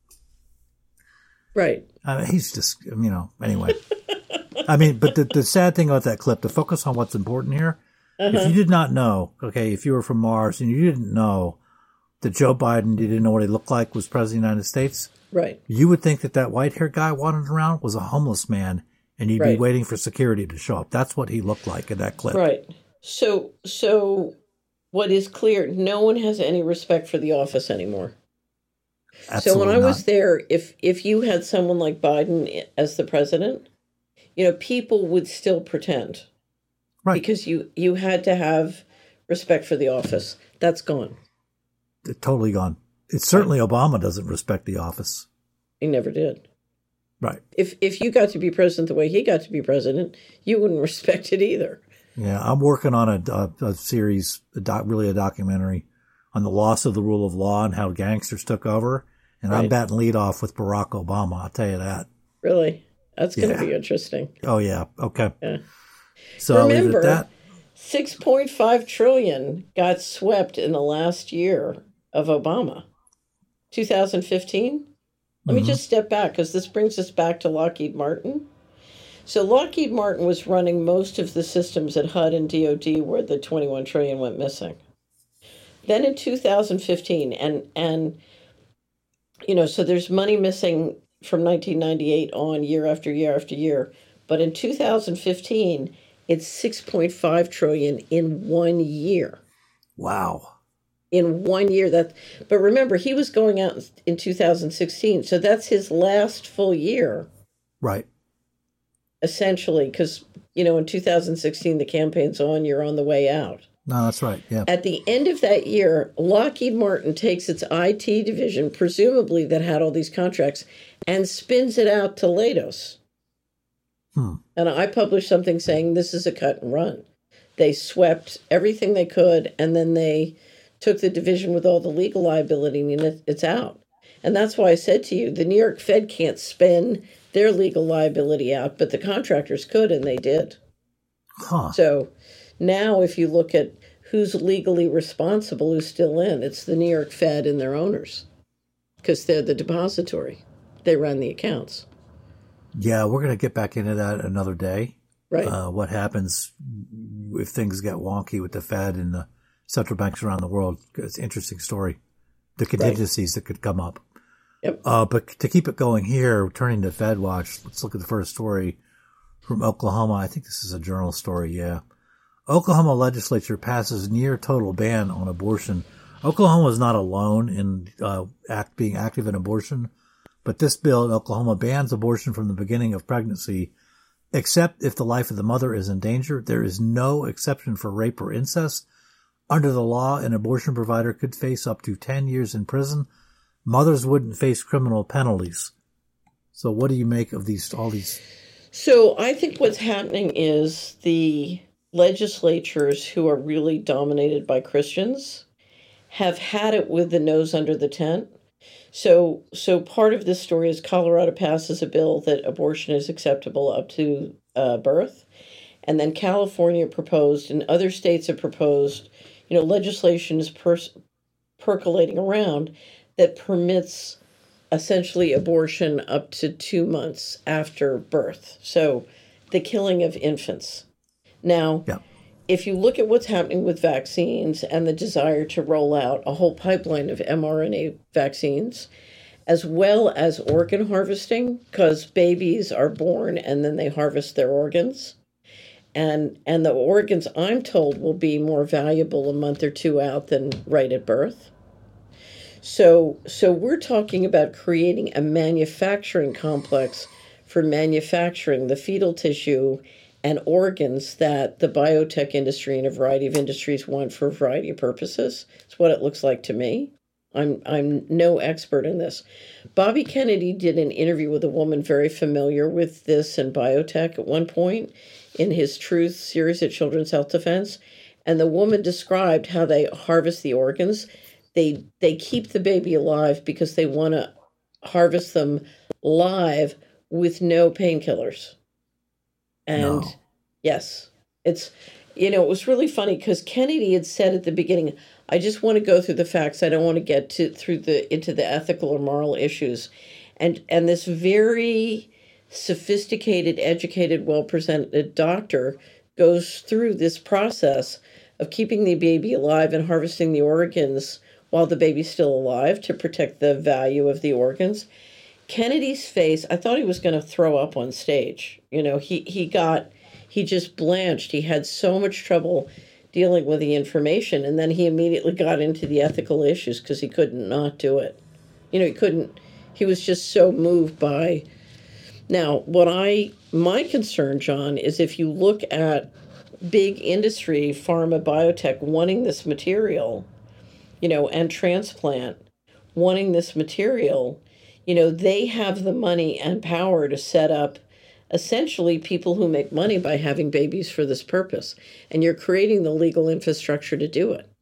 right. I mean, he's just, you know, anyway. I mean, but the, the sad thing about that clip, to focus on what's important here, uh-huh. if you did not know, okay, if you were from Mars and you didn't know that Joe Biden, you didn't know what he looked like, was president of the United States, right? You would think that that white-haired guy wandering around was a homeless man, and you'd right. be waiting for security to show up. That's what he looked like in that clip. Right. So, so what is clear, no one has any respect for the office anymore. Absolutely so when I not. was there, if if you had someone like Biden as the president, you know, people would still pretend. Right. Because you, you had to have respect for the office. That's gone. It's totally gone. It's certainly right. Obama doesn't respect the office. He never did. Right. If if you got to be president the way he got to be president, you wouldn't respect it either. Yeah, I'm working on a, a, a series, a doc, really a documentary, on the loss of the rule of law and how gangsters took over. And right. I'm batting lead off with Barack Obama, I'll tell you that. Really? That's going to yeah. be interesting. Oh, yeah. Okay. Yeah. So I'll leave it Remember, at that. six point five trillion dollars got swept in the last year of Obama. two thousand fifteen? Let mm-hmm. me just step back, because this brings us back to Lockheed Martin. So Lockheed Martin was running most of the systems at H U D and D O D where the twenty-one trillion dollars went missing. Then in two thousand fifteen, and and you know, so there's money missing from nineteen ninety-eight on year after year after year. But in two thousand fifteen, it's six point five trillion in one year. Wow. In one year. That, but remember, he was going out in two thousand sixteen, so that's his last full year. Right. Essentially, because, you know, in two thousand sixteen, the campaign's on, you're on the way out. No, that's right. Yeah. At the end of that year, Lockheed Martin takes its I T division, presumably that had all these contracts, and spins it out to Leidos. Hmm. And I published something saying this is a cut and run. They swept everything they could, and then they took the division with all the legal liability, and it, it's out. And that's why I said to you, the New York Fed can't spin their legal liability out, but the contractors could, and they did. Huh. So now if you look at who's legally responsible, who's still in, it's the New York Fed and their owners, because they're the depository. They run the accounts. Yeah, we're going to get back into that another day. Right. Uh, what happens if things get wonky with the Fed and the central banks around the world? It's an interesting story. The contingencies right. that could come up. Yep. Uh, but to keep it going here, turning to Fed Watch, let's look at the first story from Oklahoma. I think this is a journal story, yeah. Oklahoma legislature passes near total ban on abortion. Oklahoma is not alone in uh, act, being active in abortion, but this bill in Oklahoma bans abortion from the beginning of pregnancy, except if the life of the mother is in danger. There is no exception for rape or incest. Under the law, an abortion provider could face up to ten years in prison. Mothers wouldn't face criminal penalties. So what do you make of these, all these? So I think what's happening is the legislatures who are really dominated by Christians have had it with the nose under the tent. So so part of this story is Colorado passes a bill that abortion is acceptable up to uh, birth. And then California proposed, and other states have proposed, you know, legislation is per- percolating around that permits essentially abortion up to two months after birth. So the killing of infants. Now, yeah. if you look at what's happening with vaccines and the desire to roll out a whole pipeline of mRNA vaccines, as well as organ harvesting, because babies are born and then they harvest their organs. And and the organs, I'm told, will be more valuable a month or two out than right at birth. So so we're talking about creating a manufacturing complex for manufacturing the fetal tissue and organs that the biotech industry and a variety of industries want for a variety of purposes. It's what it looks like to me. I'm I'm no expert in this. Bobby Kennedy did an interview with a woman very familiar with this and biotech at one point in his Truth series at Children's Health Defense, and the woman described how they harvest the organs. They they keep the baby alive because they want to harvest them live with no painkillers. And no. yes, it's, you know, it was really funny because Kennedy had said at the beginning, I just want to go through the facts. I don't want to get to through the into the ethical or moral issues. And and this very sophisticated, educated, well-presented doctor goes through this process of keeping the baby alive and harvesting the organs while the baby's still alive to protect the value of the organs. Kennedy's face, I thought he was going to throw up on stage. You know, he, he got, he just blanched. He had so much trouble dealing with the information. And then he immediately got into the ethical issues because he couldn't not do it. You know, he couldn't, he was just so moved by. Now, what I, my concern, John, is if you look at big industry, pharma, biotech, wanting this material, you know, and transplant, wanting this material, you know, they have the money and power to set up essentially people who make money by having babies for this purpose. And you're creating the legal infrastructure to do it.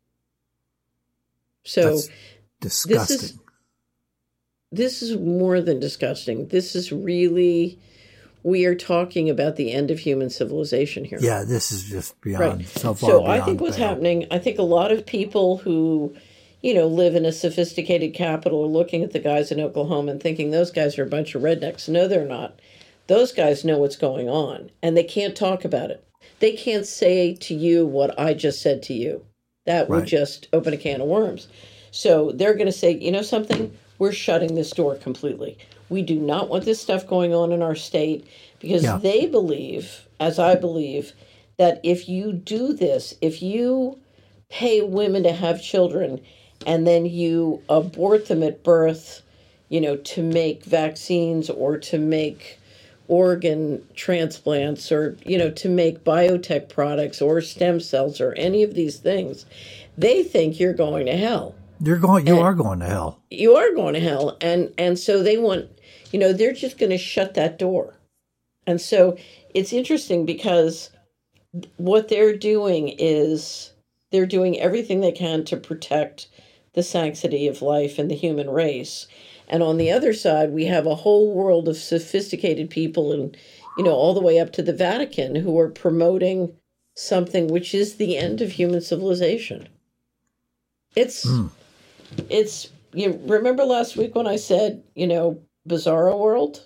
So That's disgusting. This is, this is more than disgusting. This is really, we are talking about the end of human civilization here. Yeah, this is just beyond, right. so far So beyond I think what's bad. happening, I think a lot of people who, you know, live in a sophisticated capital are looking at the guys in Oklahoma and thinking those guys are a bunch of rednecks. No, they're not. Those guys know what's going on, and they can't talk about it. They can't say to you what I just said to you. That would Right. just open a can of worms. So they're going to say, you know something? We're shutting this door completely. We do not want this stuff going on in our state because Yeah. they believe, as I believe, that if you do this, if you pay women to have children and then you abort them at birth, you know, to make vaccines or to make organ transplants or, you know, to make biotech products or stem cells or any of these things, they think you're going to hell. You're going. You And- are going to hell. You are going to hell. And, and so they want, you know, they're just going to shut that door. And so it's interesting because what they're doing is they're doing everything they can to protect the sanctity of life and the human race. And on the other side, we have a whole world of sophisticated people and, you know, all the way up to the Vatican who are promoting something which is the end of human civilization. It's, Mm. it's, you remember last week when I said, you know, bizarro world?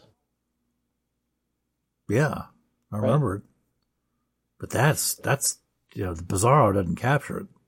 Yeah, I remember it. But that's that's you know the Bizarro doesn't capture it.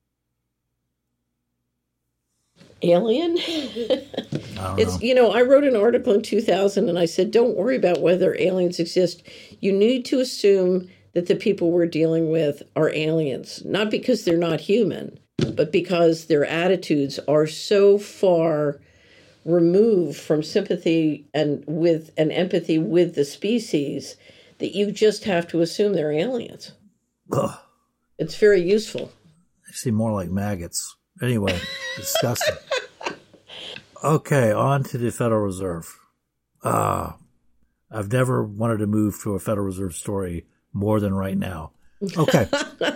Alien? I don't It's, know. you know, I wrote an article in two thousand and I said, don't worry about whether aliens exist. You need to assume that the people we're dealing with are aliens, not because they're not human, but because their attitudes are so far removed from sympathy and with and empathy with the species that you just have to assume they're aliens. Ugh, It's very useful. they seem more like maggots. Anyway, disgusting. Okay, on to the Federal Reserve. Ah, I've never wanted to move to a Federal Reserve story more than right now. Okay.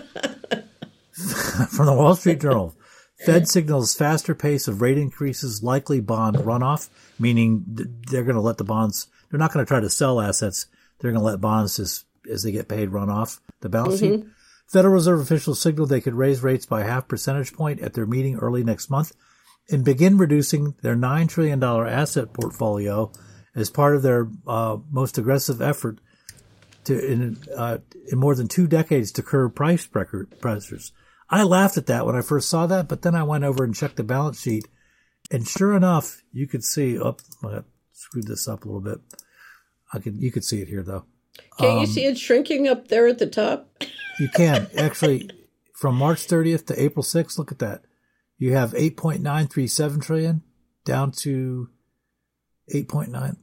From the Wall Street Journal, Fed signals faster pace of rate increases, likely bond runoff, meaning th- they're going to let the bonds, they're not going to try to sell assets. They're going to let bonds as, as they get paid run off the balance sheet. Federal Reserve officials signaled they could raise rates by half percentage point at their meeting early next month and begin reducing their nine trillion dollars asset portfolio as part of their uh, most aggressive effort to in, uh, in more than two decades to curb price pressures. I laughed at that when I first saw that, but then I went over and checked the balance sheet, and sure enough, you could see. Oh, I screwed this up a little bit. I could you could see it here though. Can't you see it shrinking up there at the top? You can actually from March thirtieth to April sixth. Look at that. You have eight point nine three seven trillion down to eight point nine.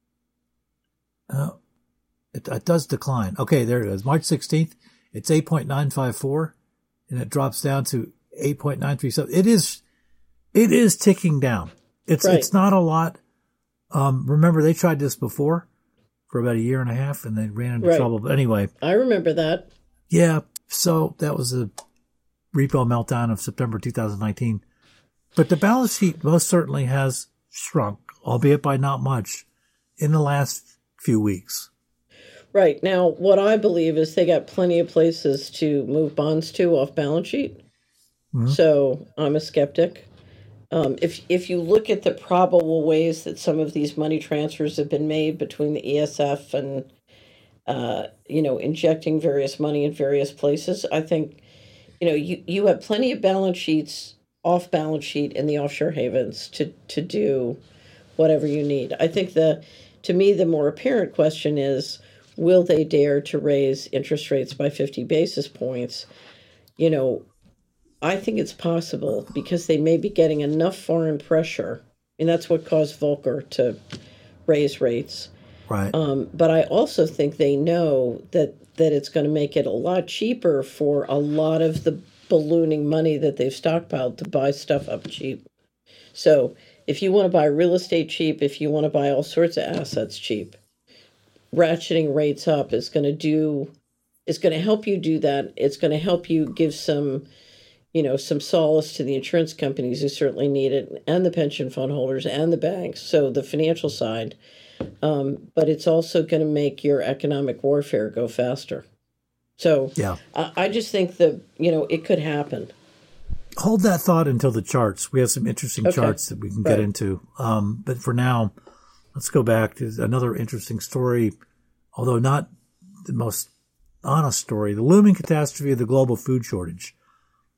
Oh, it, it does decline. Okay, there it is. March sixteenth, it's eight point nine five four, and it drops down to eight point nine three seven. It is, it is ticking down. It's Right. it's not a lot. Um, remember they tried this before for about a year and a half, and they ran into Right. trouble. But anyway. I remember that. Yeah, so that was a repo meltdown of September two thousand nineteen. But the balance sheet most certainly has shrunk, albeit by not much, in the last few weeks. Right. Now, what I believe is they got plenty of places to move bonds to off balance sheet. So I'm a skeptic. Um, if if you look at the probable ways that some of these money transfers have been made between the E S F and uh, you know, injecting various money in various places, I think, you know, you, you have plenty of balance sheets off balance sheet in the offshore havens to, to do whatever you need. I think the, to me, the more apparent question is, will they dare to raise interest rates by fifty basis points? You know, I think it's possible because they may be getting enough foreign pressure, and that's what caused Volcker to raise rates. Right. Um, but I also think they know that, that it's going to make it a lot cheaper for a lot of the ballooning money that they've stockpiled to buy stuff up cheap. So if you want to buy real estate cheap, if you want to buy all sorts of assets cheap, ratcheting rates up is going to do, is going to help you do that. It's going to help you give some, you know, some solace to the insurance companies who certainly need it, and the pension fund holders and the banks. So the financial side. Um, but it's also going to make your economic warfare go faster. So Yeah. I, I just think that, you know, it could happen. Hold that thought until the charts. We have some interesting Okay. charts that we can Right. get into. Um, but for now, let's go back to another interesting story, although not the most honest story, the looming catastrophe of the global food shortage.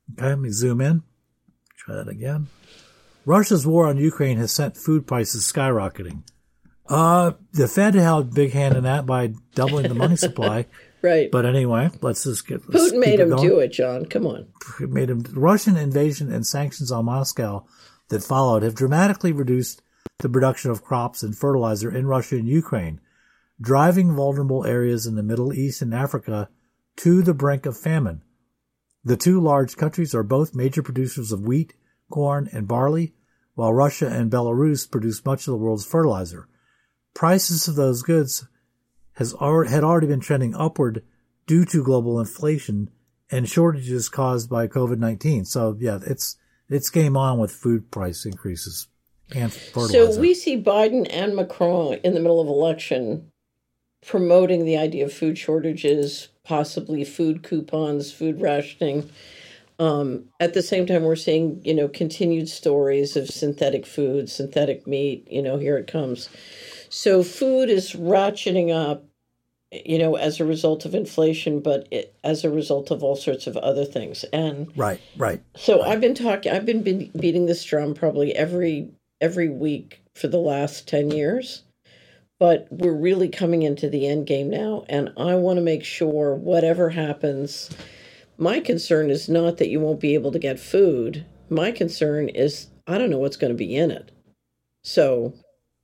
Okay, let me zoom in. Try that again. Russia's war on Ukraine has sent food prices skyrocketing. Uh, the Fed held a big hand in that by doubling the money supply. Right. But anyway, let's just get... Let's Putin made him going. do it, John. Come on. It made him... The Russian invasion and sanctions on Moscow that followed have dramatically reduced the production of crops and fertilizer in Russia and Ukraine, driving vulnerable areas in the Middle East and Africa to the brink of famine. The two large countries are both major producers of wheat, corn, and barley, while Russia and Belarus produce much of the world's fertilizer. Prices of those goods has already, had already been trending upward due to global inflation and shortages caused by COVID nineteen. So, yeah, it's it's game on with food price increases and fertilizer. So we see Biden and Macron in the middle of election promoting the idea of food shortages, possibly food coupons, food rationing. Um, at the same time, we're seeing, you know, continued stories of synthetic food, synthetic meat, you know, here it comes. So food is ratcheting up, you know, as a result of inflation, but it, as a result of all sorts of other things. And right, right. So right. I've been talking, I've been be- beating this drum probably every every week for the last ten years, but we're really coming into the end game now. And I want to make sure whatever happens, my concern is not that you won't be able to get food. My concern is I don't know what's going to be in it. So,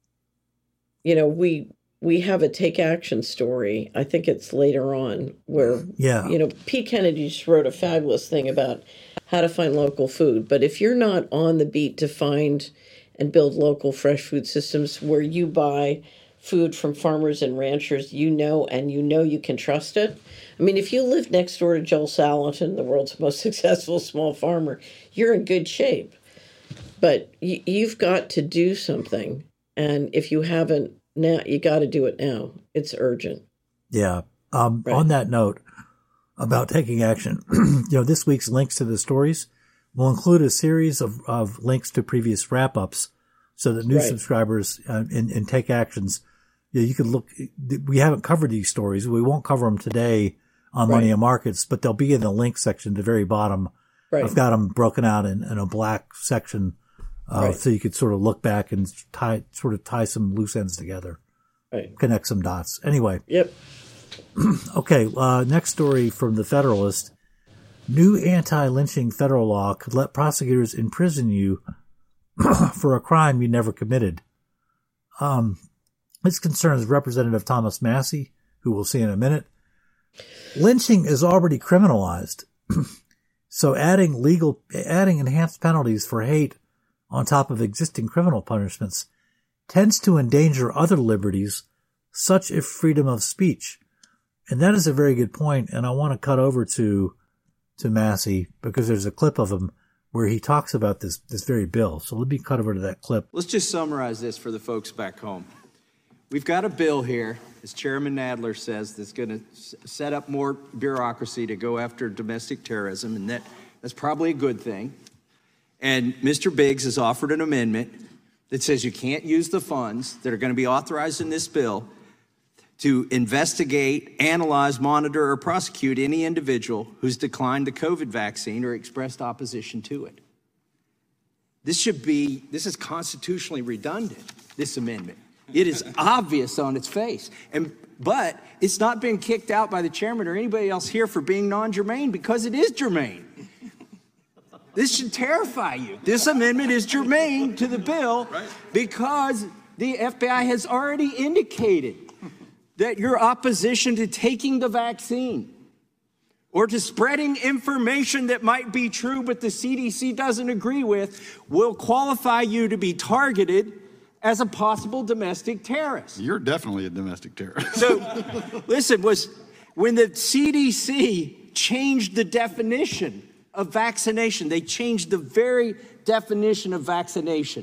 you know, we we have a take action story. I think it's later on where, yeah. you know, P. Kennedy just wrote a fabulous thing about how to find local food. But if you're not on the beat to find and build local fresh food systems where you buy food from farmers and ranchers, you know, and you know you can trust it. I mean, if you live next door to Joel Salatin, the world's most successful small farmer, you're in good shape. But you, you've got to do something. And if you haven't now, you got to do it now. It's urgent. Yeah. Um, right. On that note about taking action, you know, this week's links to the stories will include a series of, of links to previous wrap-ups so that new right. subscribers uh, and, and take actions, you know, you can look. We haven't covered these stories. We won't cover them today on right. Money and Markets, but they'll be in the link section at the very bottom. Right. I've got them broken out in, in a black section. Uh, right. So you could sort of look back and tie, sort of tie some loose ends together, right. connect some dots. Anyway. Yep. Okay. Uh, next story from the Federalist. New anti-lynching federal law could let prosecutors imprison you for a crime you never committed. Um, this concerns Representative Thomas Massie, who we'll see in a minute. Lynching is already criminalized. So adding legal, adding enhanced penalties for hate on top of existing criminal punishments tends to endanger other liberties, such as freedom of speech. And that is a very good point. And I want to cut over to, to Massie because there's a clip of him where he talks about this, this very bill. So let me cut over to that clip. Let's just summarize this for the folks back home. We've got a bill here, as Chairman Nadler says, that's going to s- set up more bureaucracy to go after domestic terrorism. And that, that's probably a good thing. And Mister Biggs has offered an amendment that says you can't use the funds that are going to be authorized in this bill to investigate, analyze, monitor, or prosecute any individual who's declined the COVID vaccine or expressed opposition to it. This should be, this is constitutionally redundant, this amendment. It is obvious on its face. And but it's not been kicked out by the chairman or anybody else here for being non-germane because it is germane. This should terrify you. This amendment is germane to the bill because the F B I has already indicated that your opposition to taking the vaccine or to spreading information that might be true but the C D C doesn't agree with will qualify you to be targeted as a possible domestic terrorist. You're definitely a domestic terrorist. So, listen, was when the C D C changed the definition of vaccination, they changed the very definition of vaccination.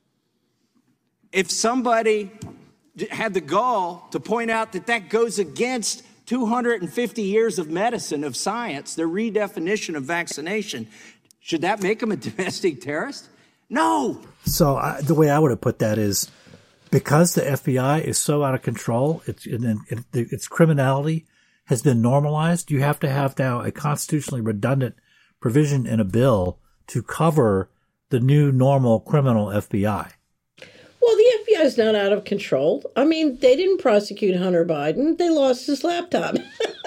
If somebody had the gall to point out that that goes against two hundred fifty years of medicine, of science, their redefinition of vaccination, should that make them a domestic terrorist? No. So I, the way I would have put that is because the F B I is so out of control, it's it, it, its criminality has been normalized. You have to have now a constitutionally redundant provision in a bill to cover the new normal criminal F B I. Well, the F B I is not out of control. I mean, they didn't prosecute Hunter Biden. They lost his laptop.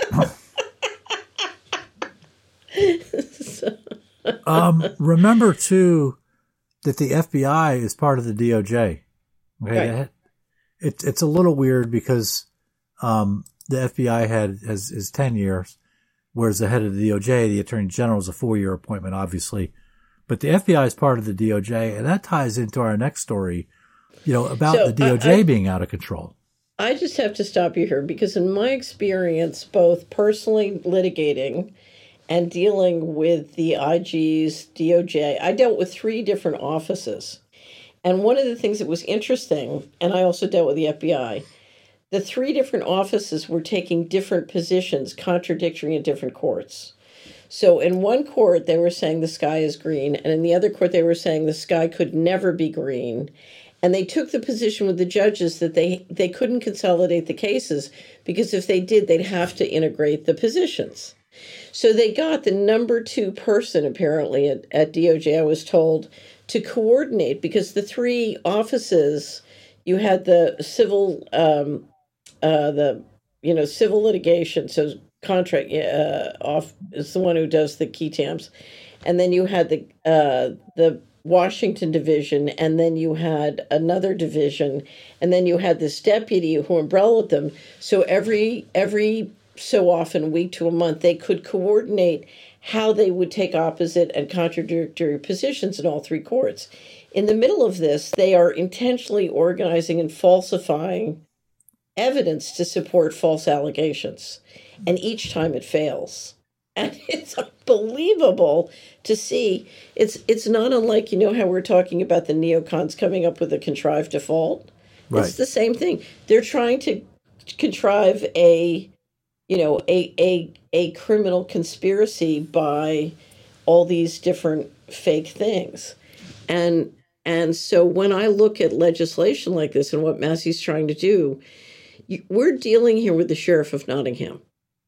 so. um, remember, too, that the F B I is part of the D O J. Okay, Right. it, it's a little weird because um, the F B I had has is ten years, whereas the head of the D O J, the Attorney General, is a four-year appointment, obviously. But the F B I is part of the D O J, and that ties into our next story, you know, about So, the D O J I, I, being out of control. I just have to stop you here because in my experience, both personally litigating and dealing with the I G's, D O J, I dealt with three different offices. And one of the things that was interesting, and I also dealt with the F B I, the three different offices were taking different positions, contradictory in different courts. So in one court, they were saying the sky is green, and in the other court, they were saying the sky could never be green. And they took the position with the judges that they, they couldn't consolidate the cases because if they did, they'd have to integrate the positions. So they got the number two person, apparently, at, at D O J, I was told, to coordinate because the three offices, you had the civil, um, uh, the, you know, civil litigation, so contract uh, off is the one who does the key tamps. And then you had the uh, the Washington division, and then you had another division, and then you had this deputy who umbrellaed them. So every every so often, week to a month, they could coordinate how they would take opposite and contradictory positions in all three courts. In the middle of this, they are intentionally organizing and falsifying evidence to support false allegations. And each time it fails. And it's unbelievable to see. It's it's not unlike, you know, how we're talking about the neocons coming up with a contrived default. Right. It's the same thing. They're trying to contrive a, you know, a a a criminal conspiracy by all these different fake things. And and so when I look at legislation like this and what Massey's trying to do, you, we're dealing here with the Sheriff of Nottingham.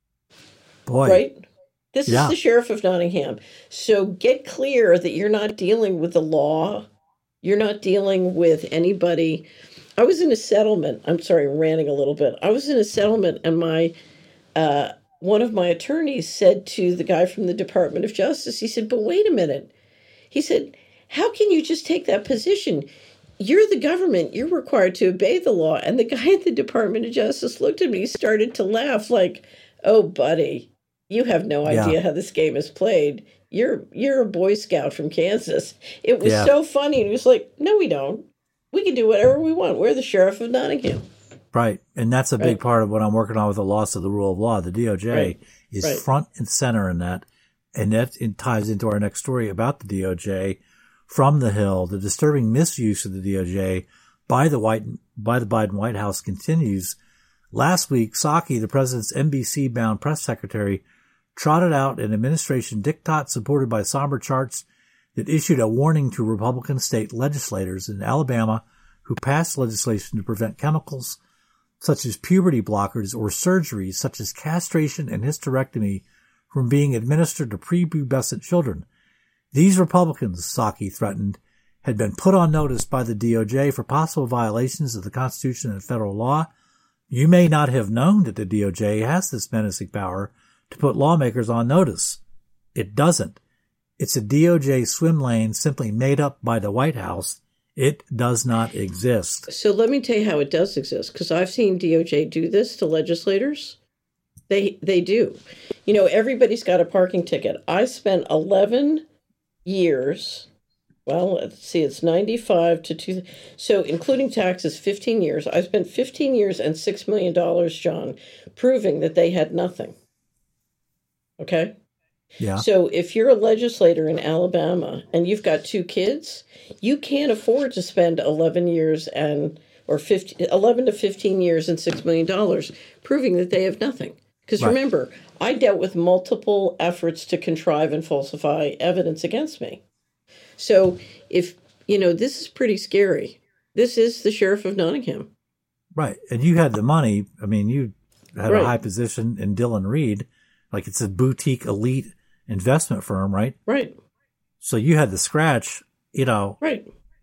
Boy. Right? This yeah. is the Sheriff of Nottingham. So get clear that you're not dealing with the law. You're not dealing with anybody. I was in a settlement. I'm sorry, I'm ranting a little bit. I was in a settlement, and my uh, one of my attorneys said to the guy from the Department of Justice, he said, but wait a minute. He said, how can you just take that position? You're the government. You're required to obey the law. And the guy at the Department of Justice looked at me, started to laugh like, oh, buddy, you have no idea yeah. how this game is played. You're you're a Boy Scout from Kansas. It was yeah. so funny. And he was like, no, we don't. We can do whatever we want. We're the Sheriff of Nottingham. Right. And that's a big right. part of what I'm working on with the loss of the rule of law. The D O J right. is right. front and center in that. And that it ties into our next story about the D O J from the Hill. The disturbing misuse of the D O J by the White by the Biden White House continues. Last week, Psaki, the president's N B C-bound press secretary, trotted out an administration diktat supported by somber charts that issued a warning to Republican state legislators in Alabama who passed legislation to prevent chemicals such as puberty blockers or surgeries such as castration and hysterectomy from being administered to prepubescent children. These Republicans, Psaki threatened, had been put on notice by the D O J for possible violations of the Constitution and federal law. You may not have known that the D O J has this menacing power to put lawmakers on notice. It doesn't. It's a D O J swim lane simply made up by the White House. It does not exist. So let me tell you how it does exist, because I've seen D O J do this to legislators. They they do. You know, everybody's got a parking ticket. I spent eleven years, well, let's see, it's ninety-five to two, so including taxes, fifteen years. I spent fifteen years and six million dollars, John, proving that they had nothing. Okay? Yeah. So if you're a legislator in Alabama and you've got two kids, you can't afford to spend eleven years and, or fifteen, eleven to fifteen years and six million dollars proving that they have nothing. Because right. remember, I dealt with multiple efforts to contrive and falsify evidence against me. So if, you know, this is pretty scary. This is the Sheriff of Nottingham. Right. And you had the money. I mean, you had right. a high position in Dillon Reed. Like it's a boutique elite investment firm, right? Right. So you had the scratch, you know. Right.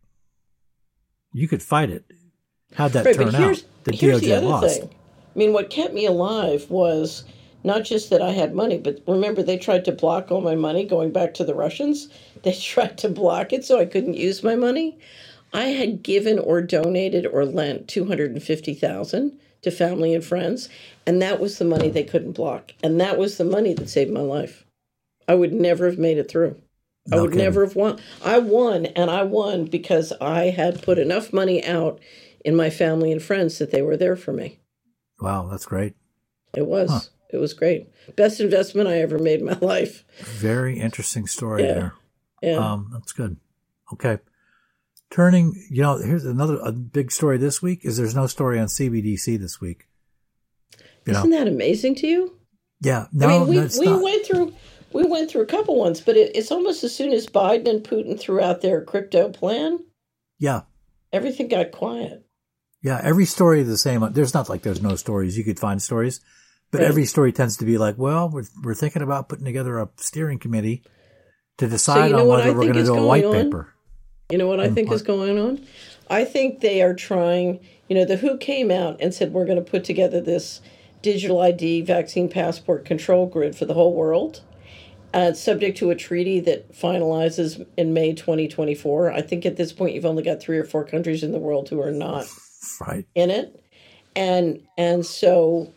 You could fight it. How'd that right, turn but here's, out? The here's D O J the other lost. thing. I mean, what kept me alive was not just that I had money, but remember, they tried to block all my money going back to the Russians. They tried to block it so I couldn't use my money. I had given or donated or lent two hundred fifty thousand dollars to family and friends, and that was the money they couldn't block. And that was the money that saved my life. I would never have made it through. I would Okay. never have won. I won, and I won because I had put enough money out in my family and friends that they were there for me. Wow, that's great. It was. Huh. It was great. Best investment I ever made in my life. Very interesting story Yeah. there. Yeah. Um, that's good. Okay. Turning, you know, here's another a big story this week is there's no story on C B D C this week. You Isn't know? that amazing to you? Yeah. No, I mean, we, that's we not. went through we went through a couple ones, but it, it's almost as soon as Biden and Putin threw out their crypto plan, Yeah. everything got quiet. Yeah. Every story is the same. There's not like there's no stories. You could find stories, but Right. every story tends to be like, well, we're, we're thinking about putting together a steering committee to decide you know on what whether I we're think going to is do a going white on? paper. You know what I think is going on? I think they are trying, you know, the W H O came out and said we're going to put together this digital I D vaccine passport control grid for the whole world. Uh, it's subject to a treaty that finalizes in May twenty twenty-four. I think at this point you've only got three or four countries in the world who are not Right. in it. And and so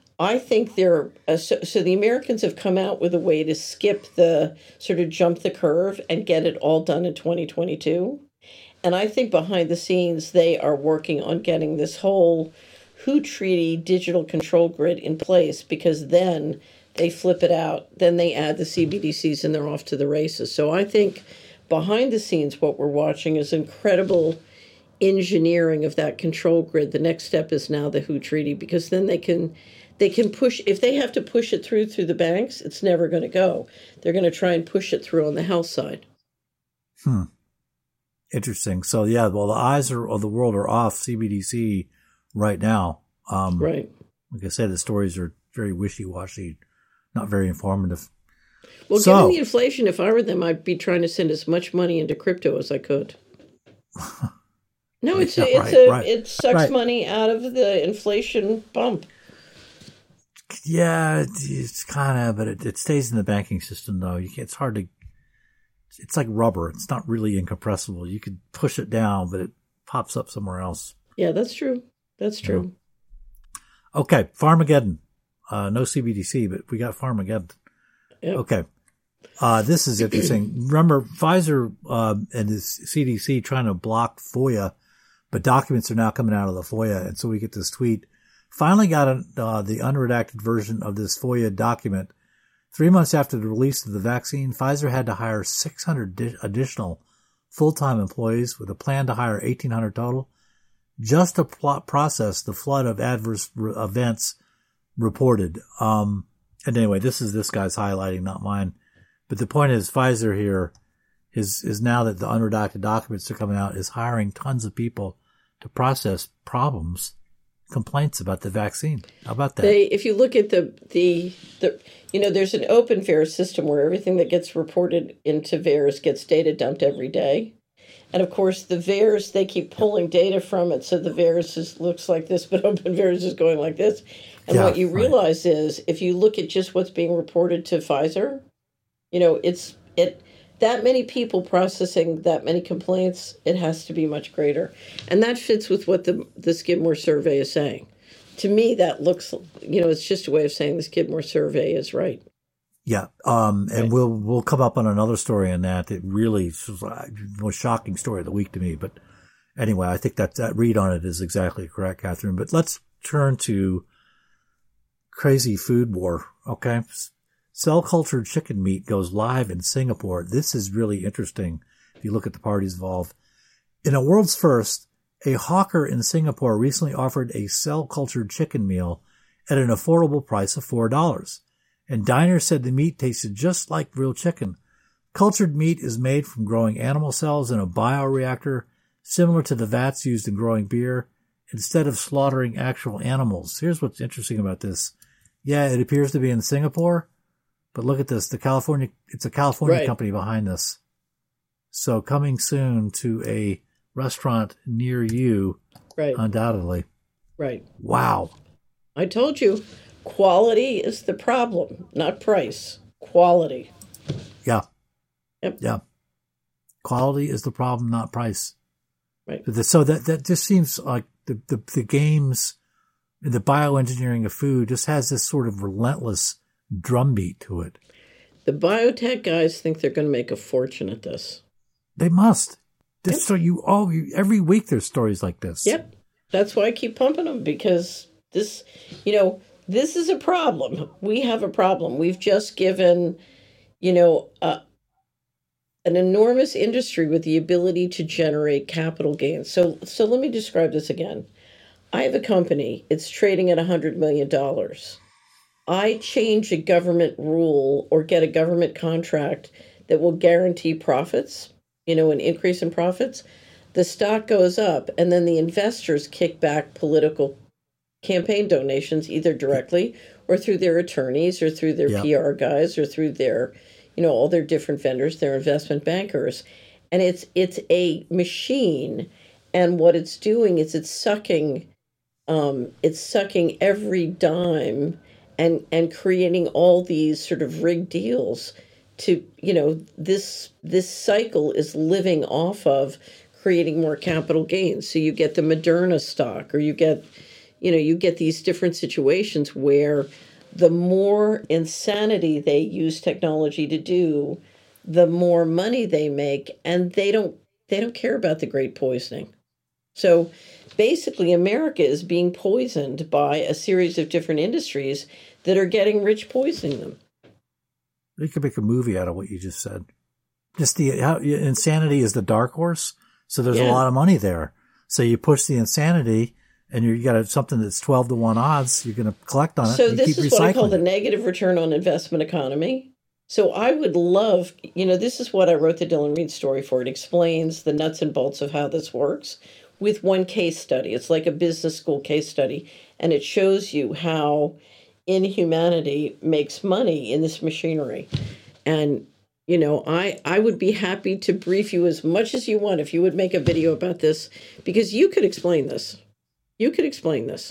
I think they're, uh, so, so the Americans have come out with a way to skip the, sort of jump the curve and get it all done in twenty twenty-two. And I think behind the scenes, they are working on getting this whole W H O treaty digital control grid in place, because then they flip it out. Then they add the C B D Cs and they're off to the races. So I think behind the scenes, what we're watching is incredible engineering of that control grid. The next step is now the W H O treaty, because then they can they can push, if they have to push it through through the banks, it's never going to go. They're going to try and push it through on the health side. Hmm. Interesting. So yeah, well, the eyes are, of the world are off C B D C right now. Um, Right. Like I said, the stories are very wishy-washy, not very informative. Well, So- given the inflation, if I were them, I'd be trying to send as much money into crypto as I could. No, it's Yeah, a, it's right, a right, it sucks right. money out of the inflation bump. Yeah, it- it's kind of, but it, it stays in the banking system though. You can't, it's hard to. It's like rubber. It's not really incompressible. You could push it down, but it pops up somewhere else. Yeah, that's true. That's true. Okay, Farmageddon. Uh, no C B D C, but we got Farmageddon. Yep. Okay. Uh, this is interesting. Remember, Pfizer uh, and the C D C trying to block FOIA, but documents are now coming out of the FOIA, and so we get this tweet. Finally got a, uh, the unredacted version of this FOIA document. Three months after the release of the vaccine, Pfizer had to hire six hundred di- additional full-time employees with a plan to hire eighteen hundred total, just to pl- process the flood of adverse re- events reported. Um, and anyway, this is this guy's highlighting, not mine. But the point is, Pfizer here is, is now that the unredacted documents are coming out, is hiring tons of people to process problems, complaints about the vaccine. How about that? They, if you look at the, the, the, you know, there's an open V A E R S system where everything that gets reported into V A E R S gets data dumped every day. And of course, the V A E R S, they keep pulling data from it. So the V A E R S is, looks like this, but open V A E R S is going like this. And Yeah, what you right. realize is, if you look at just what's being reported to Pfizer, you know, it's, it, that many people processing that many complaints, it has to be much greater. And that fits with what the, the Skidmore survey is saying. To me, that looks, you know, it's just a way of saying the Skidmore survey is right. Yeah. Um, and Right. we'll, we'll come up on another story on that. It really was the most shocking story of the week to me. But anyway, I think that that read on it is exactly correct, Catherine. But let's turn to crazy food war. Okay. Cell cultured chicken meat goes live in Singapore. This is really interesting if you look at the parties involved. In a world's first, a hawker in Singapore recently offered a cell cultured chicken meal at an affordable price of four dollars. And diners said the meat tasted just like real chicken. Cultured meat is made from growing animal cells in a bioreactor, similar to the vats used in growing beer, instead of slaughtering actual animals. Here's what's interesting about this. Yeah, it appears to be in Singapore, But look at this. The California, it's a California Right. company behind this. So coming soon to a restaurant near you, Right. undoubtedly. Right. Wow. I told you, quality is the problem, not price. Quality. Yeah. Yep. Yeah. Quality is the problem, not price. Right. But the- So that, that just seems like the, the, the games, the bioengineering of food just has this sort of relentless drumbeat to it. The biotech guys think they're going to make a fortune at this. They must. This Yep. so you all you, every week there's stories like this. Yep. That's why I keep pumping them, because this, you know, this is a problem. We have a problem. We've just given, you know, uh, an enormous industry with the ability to generate capital gains. So, so let me describe this again. I have a company. It's trading at one hundred million dollars. I change a government rule or get a government contract that will guarantee profits, you know, an increase in profits. The stock goes up, and then the investors kick back political campaign donations, either directly or through their attorneys or through their Yep. P R guys or through their, you know, all their different vendors, their investment bankers. And it's it's a machine, and what it's doing is it's sucking um, it's sucking every dime and and creating all these sort of rigged deals to, you know, this this cycle is living off of creating more capital gains. So you get the Moderna stock, or you get, you know, you get these different situations where the more insanity they use technology to do, the more money they make, and they don't they don't care about the great poisoning. So basically, America is being poisoned by a series of different industries that are getting rich poisoning them. You could make a movie out of what you just said. Just the how, insanity is the dark horse. So there's Yeah. a lot of money there. So you push the insanity, and you got a, something that's twelve to one odds. You're going to collect on it. So and you this keep is what I call recycling the it. negative return on investment economy. So I would love, you know, this is what I wrote the Dylan Reed story for. It explains the nuts and bolts of how this works with one case study. It's like a business school case study, and it shows you how inhumanity makes money in this machinery. And, you know, I, I would be happy to brief you as much as you want if you would make a video about this, because you could explain this. You could explain this.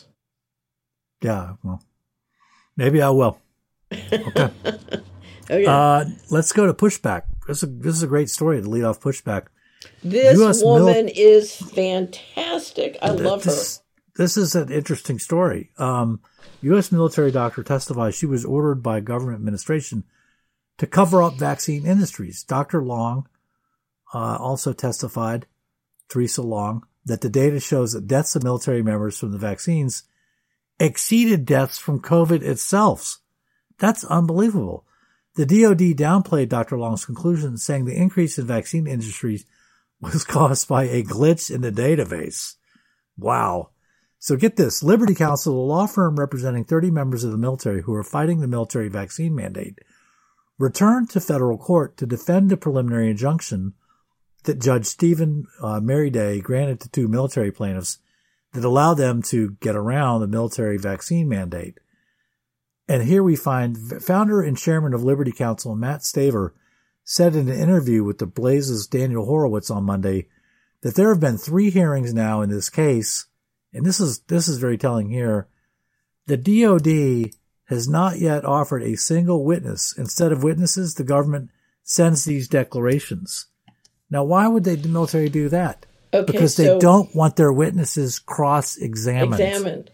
Yeah, well, maybe I will. Okay. Okay. Uh, let's go to pushback. This is, a, this is a great story to lead off pushback. This U S woman mil- is fantastic. I love her. this, This is an interesting story. Um, U S military doctor testifies she was ordered by government administration to cover up vaccine industries. Doctor Long uh, also testified, Teresa Long, that the data shows that deaths of military members from the vaccines exceeded deaths from COVID itself. That's unbelievable. The D O D downplayed Doctor Long's conclusion, saying the increase in vaccine industries was caused by a glitch in the database. Wow. So get this. Liberty Counsel, a law firm representing thirty members of the military who are fighting the military vaccine mandate, returned to federal court to defend a preliminary injunction that Judge Stephen uh, Merryday granted to two military plaintiffs that allowed them to get around the military vaccine mandate. And here we find founder and chairman of Liberty Counsel, Matt Staver, said in an interview with the Blaze's Daniel Horowitz on Monday that there have been three hearings now in this case, and this is this is very telling here. The D O D has not yet offered a single witness. Instead of witnesses, the government sends these declarations. Now, why would they, the military do that? Okay, Because they so- don't want their witnesses cross-examined. Examined.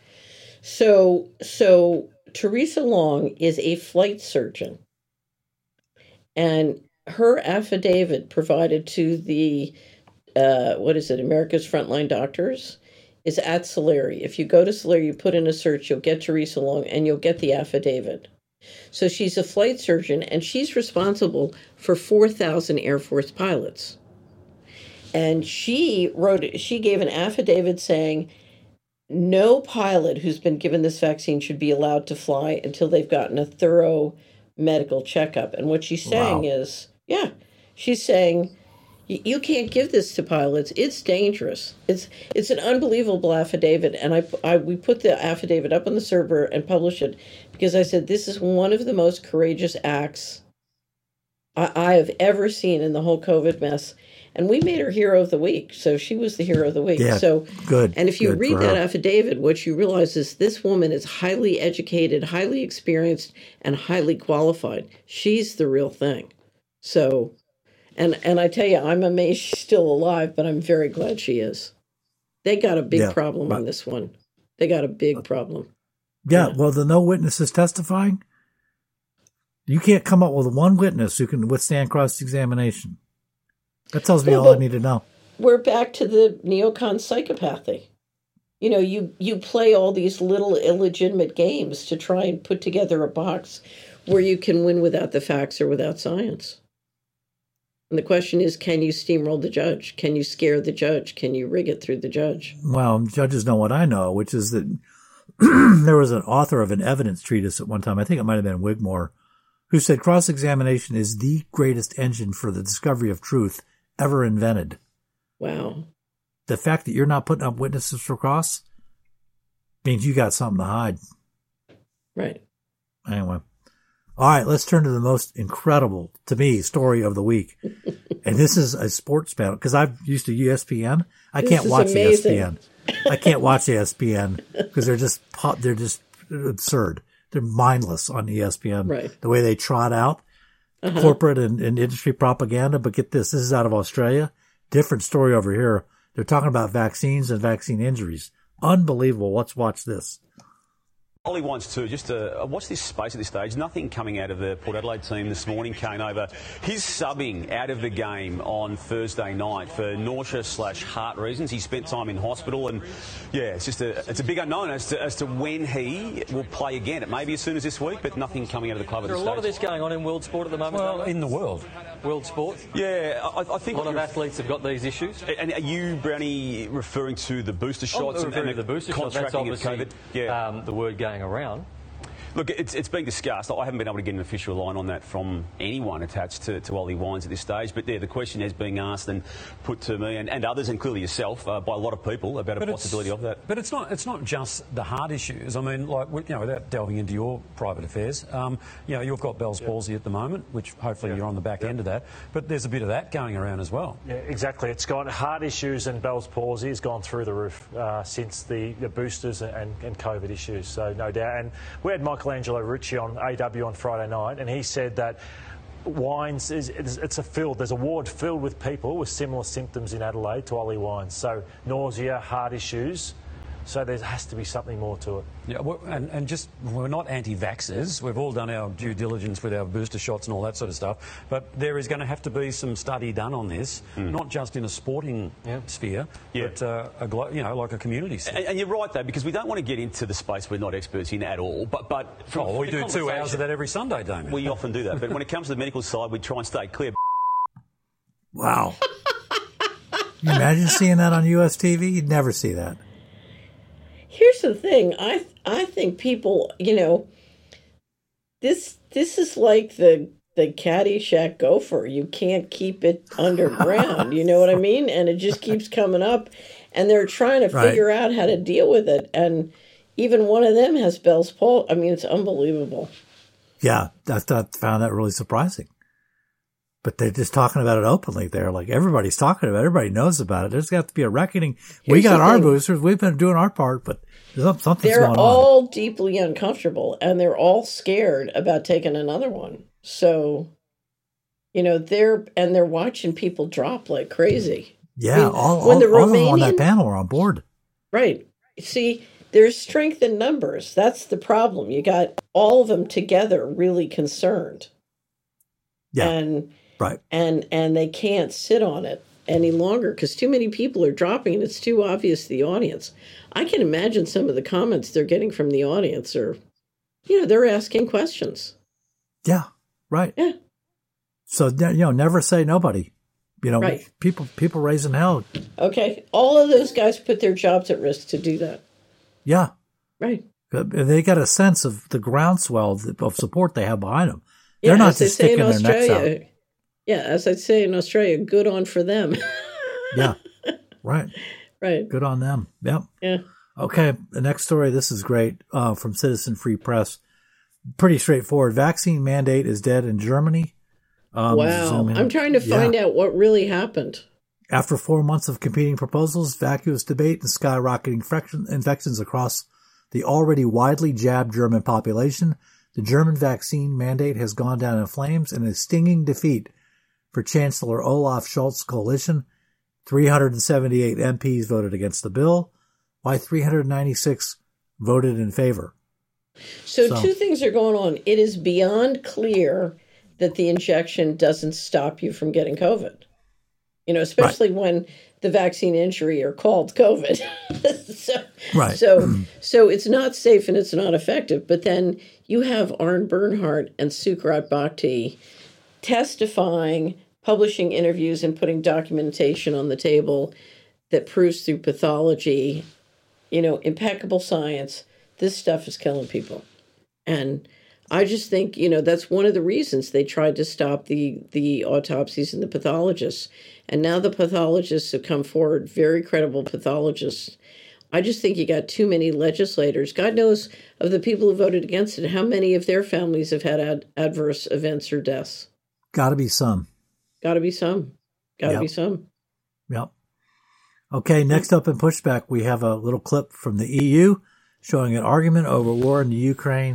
So, so Teresa Long is a flight surgeon, and her affidavit provided to the uh, what is it, America's Frontline Doctors, is at Solari. If you go to Solari, you put in a search, you'll get Teresa Long, and you'll get the affidavit. So she's a flight surgeon, and she's responsible for four thousand Air Force pilots. And she wrote, she gave an affidavit saying no pilot who's been given this vaccine should be allowed to fly until they've gotten a thorough medical checkup. And what she's saying Wow. is, yeah, she's saying, You, you can't give this to pilots. It's dangerous. It's it's an unbelievable affidavit, and I, I we put the affidavit up on the server and published it because I said this is one of the most courageous acts I, I have ever seen in the whole COVID mess. And we made her hero of the week, so she was the hero of the week. Yeah, so good. And if you good read that affidavit, what you realize is this woman is highly educated, highly experienced, and highly qualified. She's the real thing. So, and and I tell you, I'm amazed she's still alive, but I'm very glad she is. They got a big yeah, problem but, on this one. They got a big problem. Yeah, yeah, well, the no witnesses testifying, you can't come up with one witness who can withstand cross-examination. That tells me well, all I need to know. We're back to the neocon psychopathy. You know, you, you play all these little illegitimate games to try and put together a box where you can win without the facts or without science. And the question is, can you steamroll the judge? Can you scare the judge? Can you rig it through the judge? Well, judges know what I know, which is that there was an author of an evidence treatise at one time, I think it might have been Wigmore, who said cross-examination is the greatest engine for the discovery of truth ever invented. Wow. The fact that you're not putting up witnesses for cross means you got something to hide. Right. Anyway. All right, let's turn to the most incredible, to me, story of the week. And this is a sports panel, because I've used to E S P N. I this can't watch amazing. E S P N. I can't watch E S P N because they're just they're just absurd. They're mindless on E S P N. Right. The way they trot out Uh-huh. corporate and, and industry propaganda. But get this, this is out of Australia. Different story over here. They're talking about vaccines and vaccine injuries. Unbelievable. Let's watch this. Ollie wants to just uh, watch this space at this stage. Nothing coming out of the Port Adelaide team this morning. Kane over. He's subbing out of the game on Thursday night for nausea slash heart reasons. He spent time in hospital, and yeah, it's just a it's a big unknown as to as to when he will play again. It may be as soon as this week, but nothing coming out of the club. There's at a lot of stage. this going on in world sport at the moment. Well, in the world, world sport. Yeah, I, I think a lot of athletes have got these issues. And are you, Brownie, referring to the booster shots I'm referring and, to the booster shots? That's obviously COVID? Yeah. Um, the word going around. Look, it's, it's been discussed. I haven't been able to get an official line on that from anyone attached to, to Ollie Wines at this stage. But yeah, the question is being asked and put to me and, and others, and clearly yourself, uh, by a lot of people about but a possibility of that. But it's not it's not just the heart issues. I mean, like, you know, without delving into your private affairs, um, you know, you've got Bell's yeah. palsy at the moment, which hopefully yeah. you're on the back yeah. end of that. But there's a bit of that going around as well. Yeah, exactly. It's got heart issues, and Bell's palsy has gone through the roof uh, since the, the boosters and, and COVID issues. So no doubt. And we had Michelangelo Ricci on A W on Friday night, and he said that Wines is it's a field there's a ward filled with people with similar symptoms in Adelaide to Ollie Wines, so nausea, heart issues, so there has to be something more to it. Yeah, well, and, and just, we're not anti-vaxxers. We've all done our due diligence with our booster shots and all that sort of stuff. But there is going to have to be some study done on this, mm. not just in a sporting yeah. sphere, yeah. but, uh, a glo- you know, like a community sphere. And, and you're right, though, because we don't want to get into the space we're not experts in at all. But, but from oh, we do two hours of that every Sunday, Damien. We often do that. But when it comes to the medical side, we try and stay clear. Wow. Can you imagine seeing that on U S T V? You'd never see that. Here's the thing. I I think people, you know, this this is like the the Caddyshack gopher. You can't keep it underground. You know what I mean? And it just keeps coming up, and they're trying to right. figure out how to deal with it. And even one of them has Bell's palsy. I mean, it's unbelievable. Yeah, I thought found that really surprising. But they're just talking about it openly. They're like, everybody's talking about it. Everybody knows about it. There's got to be a reckoning. Here's we got our thing. boosters. We've been doing our part, but something's they're going on. They're all deeply uncomfortable, and they're all scared about taking another one. So, you know, they're, and they're watching people drop like crazy. Yeah, I mean, all, when all, the all Romanian, of them on that panel are on board. Right. See, there's strength in numbers. That's the problem. You got all of them together really concerned. Yeah. And right. And and they can't sit on it any longer because too many people are dropping and it's too obvious to the audience. I can imagine some of the comments they're getting from the audience are, you know, they're asking questions. Yeah. Right. Yeah. So, you know, never say nobody. You know, right. people people raising hell. Okay. All of those guys put their jobs at risk to do that. Yeah. Right. They got a sense of the groundswell of support they have behind them. They're yeah, not as just they say sticking in their necks Australia, out. Yeah, as I'd say in Australia, good on for them. Yeah, right. Right. Good on them. Yep. Yeah. Okay, the next story, this is great, uh, from Citizen Free Press. Pretty straightforward. Vaccine mandate is dead in Germany. Um, wow. zooming. I'm trying to find yeah. out what really happened. After four months of competing proposals, vacuous debate, and skyrocketing infection, infections across the already widely jabbed German population, the German vaccine mandate has gone down in flames in a stinging defeat for Chancellor Olaf Scholz's coalition. three hundred seventy-eight M Ps voted against the bill, while three hundred ninety-six voted in favor. So, So two things are going on. It is beyond clear that the injection doesn't stop you from getting COVID. You know, especially right. when the vaccine injury are called COVID. so, right. so, so it's not safe and it's not effective. But then you have Arne Bernhardt and Sukrat Bhakti testifying, publishing interviews, and putting documentation on the table that proves through pathology, you know, impeccable science, this stuff is killing people. And I just think, you know, that's one of the reasons they tried to stop the, the autopsies and the pathologists. And now the pathologists have come forward, very credible pathologists. I just think you got too many legislators. God knows of the people who voted against it, how many of their families have had ad- adverse events or deaths? Got to be some. Got to be some. Got to yep. be some. Yep. Okay, next up in Pushback, we have a little clip from the E U showing an argument over war in the Ukraine.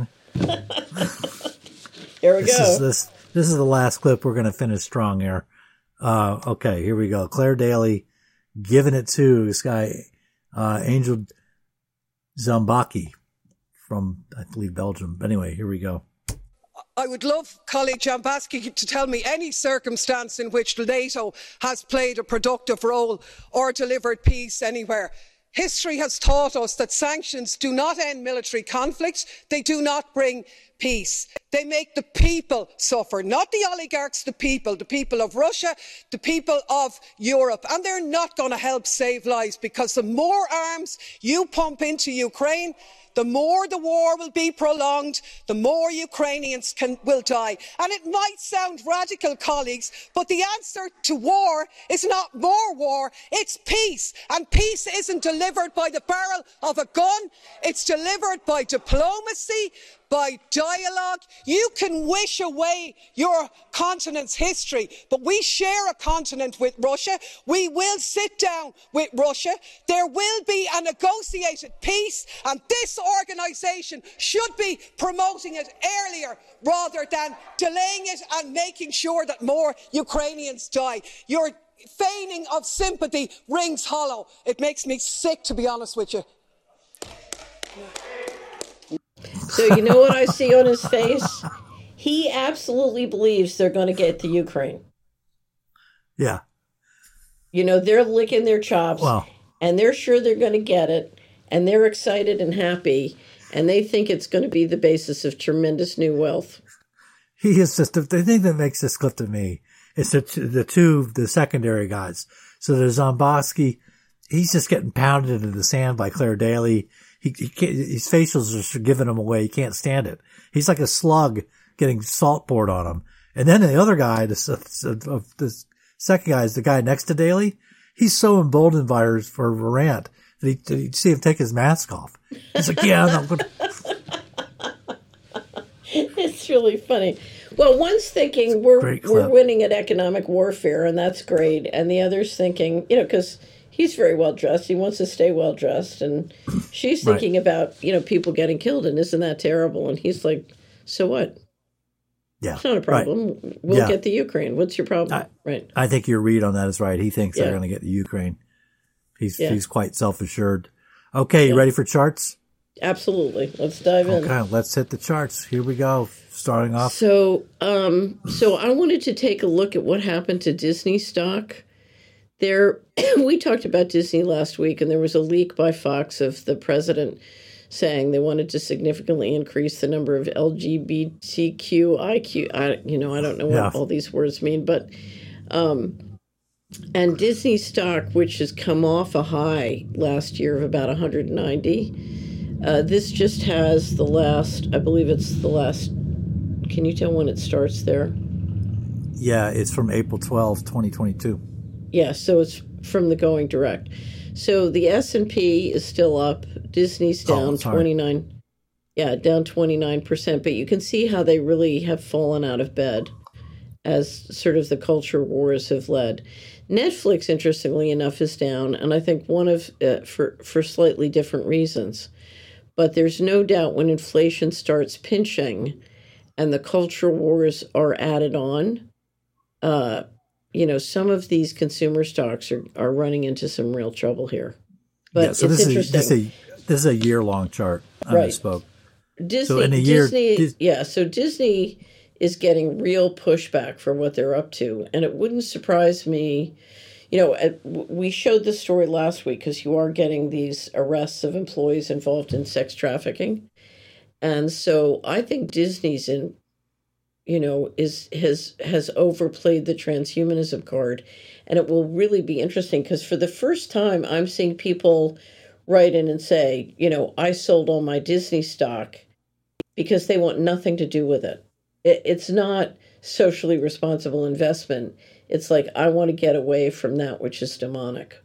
Here we this go. Is this, this is the last clip. We're going to finish strong here. Uh, okay, here we go. Claire Daly giving it to this guy, uh, Angel Zambaki from, I believe, Belgium. But anyway, here we go. I would love colleague Jambaski to tell me any circumstance in which NATO has played a productive role or delivered peace anywhere. History has taught us that sanctions do not end military conflicts. They do not bring peace. They make the people suffer, not the oligarchs, the people, the people of Russia, the people of Europe. And they're not going to help save lives, because the more arms you pump into Ukraine, the more the war will be prolonged, the more Ukrainians can, will die. And it might sound radical, colleagues, but the answer to war is not more war, it's peace. And peace isn't delivered by the barrel of a gun, it's delivered by diplomacy, by dialogue. You can wish away your continent's history, but we share a continent with Russia. We will sit down with Russia. There will be a negotiated peace, and this organisation should be promoting it earlier rather than delaying it and making sure that more Ukrainians die. Your feigning of sympathy rings hollow. It makes me sick, to be honest with you. So you know what I see on his face? He absolutely believes they're going to get the Ukraine. Yeah. You know, they're licking their chops, wow. and they're sure they're going to get it, and they're excited and happy, and they think it's going to be the basis of tremendous new wealth. He is just, the thing that makes this clip to me is the, the two, the secondary guys. So there's Zambowski. He's just getting pounded into the sand by Claire Daly. He, he can't, his facials are just giving him away. He can't stand it. He's like a slug getting salt poured on him. And then the other guy, the, the, the second guy is the guy next to Daly. He's so emboldened by her for her rant that he, that you see him take his mask off. He's like, yeah, I'm good. It's really funny. Well, one's thinking we're we're winning at economic warfare, and that's great. And the other's thinking, you know, because he's very well dressed. He wants to stay well dressed. And she's thinking right. about, you know, people getting killed. And isn't that terrible? And he's like, so what? Yeah. It's not a problem. Right. We'll yeah. get the Ukraine. What's your problem? I, right. I think your read on that is right. He thinks yeah. they're going to get the Ukraine. He's yeah. he's quite self-assured. Okay, you yeah. ready for charts? Absolutely. Let's dive in. Okay, let's hit the charts. Here we go. Starting off. So, um, so I wanted to take a look at what happened to Disney stock. There, we talked about Disney last week, and there was a leak by Fox of the president saying they wanted to significantly increase the number of L G B T Q I Q. I, you know, I don't know what yeah. all these words mean, but, um, and Disney stock, which has come off a high last year of about one hundred ninety, uh, this just has the last, I believe it's the last. Can you tell when it starts there? Yeah, it's from April twelfth, twenty twenty-two. Yeah, so it's from the Going Direct. So the S and P is still up. Disney's down Oh, sorry. twenty-nine. Yeah, down twenty-nine percent. But you can see how they really have fallen out of bed as sort of the culture wars have led. Netflix, interestingly enough, is down, and I think one of uh, for for slightly different reasons. But there's no doubt when inflation starts pinching and the culture wars are added on, uh, you know, some of these consumer stocks are, are running into some real trouble here. But yeah, so it's this interesting. is a, this is a this is a year long chart. I Right. misspoke. Disney, So in a year, Disney, Dis- yeah. So Disney is getting real pushback for what they're up to, and it wouldn't surprise me. You know, at, we showed this story last week because you are getting these arrests of employees involved in sex trafficking, and so I think Disney's in, you know, is has has overplayed the transhumanism card, and it will really be interesting because for the first time I'm seeing people write in and say, you know, I sold all my Disney stock because they want nothing to do with it. it it's not socially responsible investment. It's like, I want to get away from that which is demonic.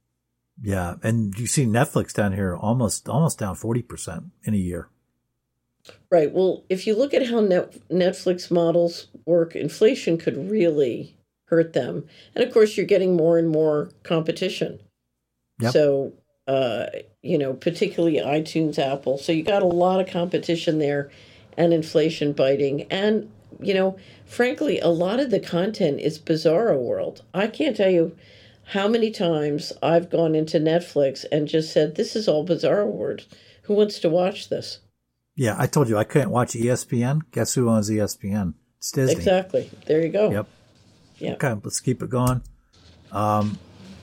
Yeah, and you see Netflix down here almost almost down forty percent in a year. Right. Well, if you look at how net, Netflix models work, inflation could really hurt them. And of course, you're getting more and more competition. Yep. So, uh, you know, particularly iTunes, Apple. So you got a lot of competition there and inflation biting. And, you know, frankly, a lot of the content is bizarro world. I can't tell you how many times I've gone into Netflix and just said, this is all bizarro world. Who wants to watch this? Yeah, I told you I couldn't watch E S P N. Guess who owns E S P N? It's Disney. Exactly. There you go. Yep. Yeah. Okay, let's keep it going. Um,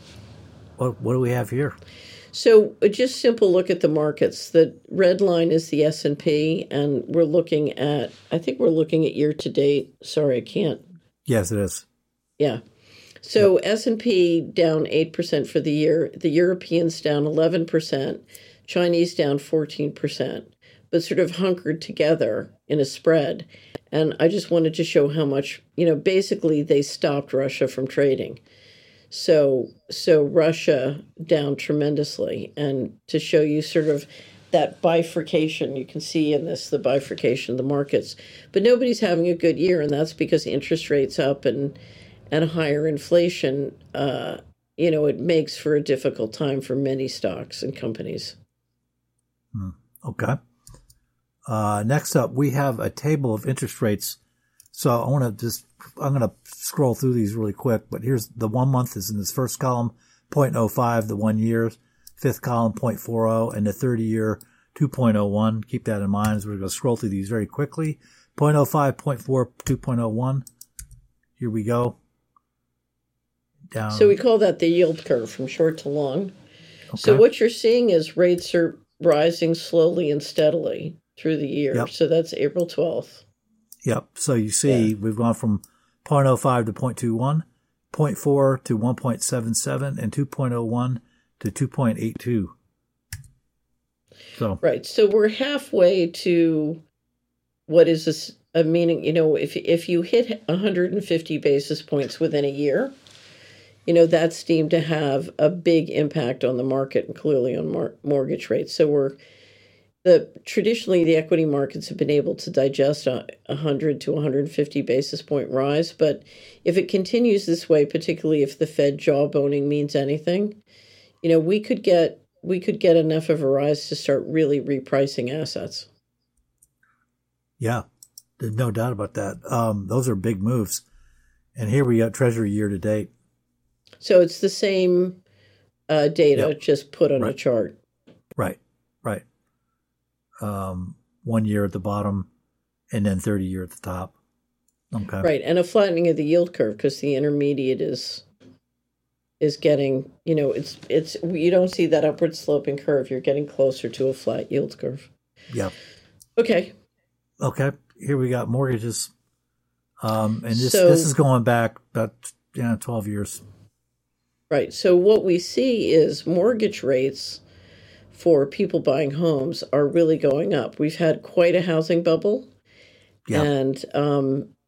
what what do we have here? So a just simple look at the markets. The red line is the S and P, and we're looking at, I think we're looking at year to date. Sorry, I can't. Yes, it is. Yeah. So yep. S and P down eight percent for the year. The Europeans down eleven percent. Chinese down fourteen percent, but sort of hunkered together in a spread. And I just wanted to show how much, you know, basically they stopped Russia from trading. So so Russia down tremendously. And to show you sort of that bifurcation, you can see in this, the bifurcation of the markets. But nobody's having a good year, and that's because interest rates up and and higher inflation, uh, you know, it makes for a difficult time for many stocks and companies. Hmm. Okay. Uh, next up, we have a table of interest rates. So I want to just, I'm going to scroll through these really quick, but here's the one month is in this first column, zero point zero five, the one year, fifth column, zero point four zero, and the thirty year, two point zero one. Keep that in mind as we're going to scroll through these very quickly. zero point zero five, zero point four, two point zero one. Here we go. Down. So we call that the yield curve from short to long. Okay. So what you're seeing is rates are rising slowly and steadily through the year. Yep. So that's April twelfth. Yep. So you see, yeah. We've gone from zero point zero five to zero point two one, zero point four to one point seven seven, and two point zero one to two point eight two. So right. So we're halfway to what is this, a meaning, you know, if if you hit one hundred fifty basis points within a year, you know, that's deemed to have a big impact on the market and clearly on mar- mortgage rates. So we're The traditionally, the equity markets have been able to digest a one hundred to one hundred fifty basis point rise. But if it continues this way, particularly if the Fed jawboning means anything, you know, we could get we could get enough of a rise to start really repricing assets. Yeah, there's no doubt about that. Um, those are big moves. And here we got Treasury year to date. So it's the same uh, data, yep. just put on right. a chart. Right, right. Um, one year at the bottom and then thirty year at the top. Okay. Right. And a flattening of the yield curve because the intermediate is is getting, you know, it's it's you don't see that upward sloping curve. You're getting closer to a flat yield curve. Yeah. Okay. Okay. Here we got mortgages. Um, and this so, this is going back about you know, twelve years. Right. So what we see is mortgage rates for people buying homes are really going up. We've had quite a housing bubble. Yeah. And, um,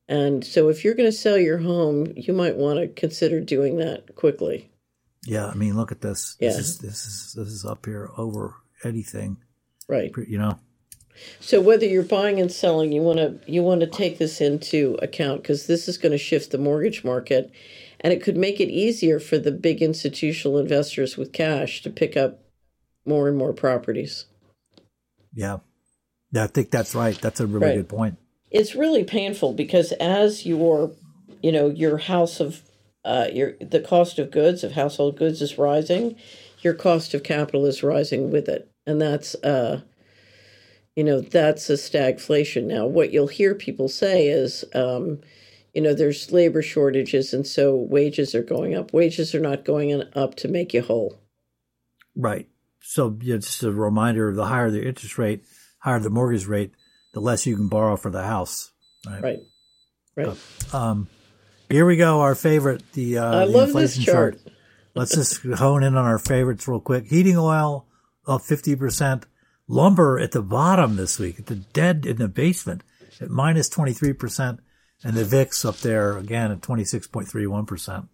And so if you're going to sell your home, you might want to consider doing that quickly. Yeah, I mean, look at this. Yeah. This is this is this is up here over anything. Right. You know. So whether you're buying and selling, you want to you want to take this into account, because this is going to shift the mortgage market, and it could make it easier for the big institutional investors with cash to pick up more and more properties. Yeah. Yeah, I think that's right. That's a really Right. good point. It's really painful because as your, you know, your house of, uh, your the cost of goods, of household goods is rising, your cost of capital is rising with it. And that's, uh, you know, that's a stagflation. Now, what you'll hear people say is, um, you know, there's labor shortages, and so wages are going up. Wages are not going up to make you whole. Right. So yeah, just a reminder, the higher the interest rate, higher the mortgage rate, the less you can borrow for the house. Right. Right. Right. Um, here we go. Our favorite, the, uh, I the love this inflation chart. chart. Let's just hone in on our favorites real quick. Heating oil up fifty percent. Lumber at the bottom this week, at the dead in the basement at minus twenty-three percent. And the V I X up there again at twenty-six point three one percent.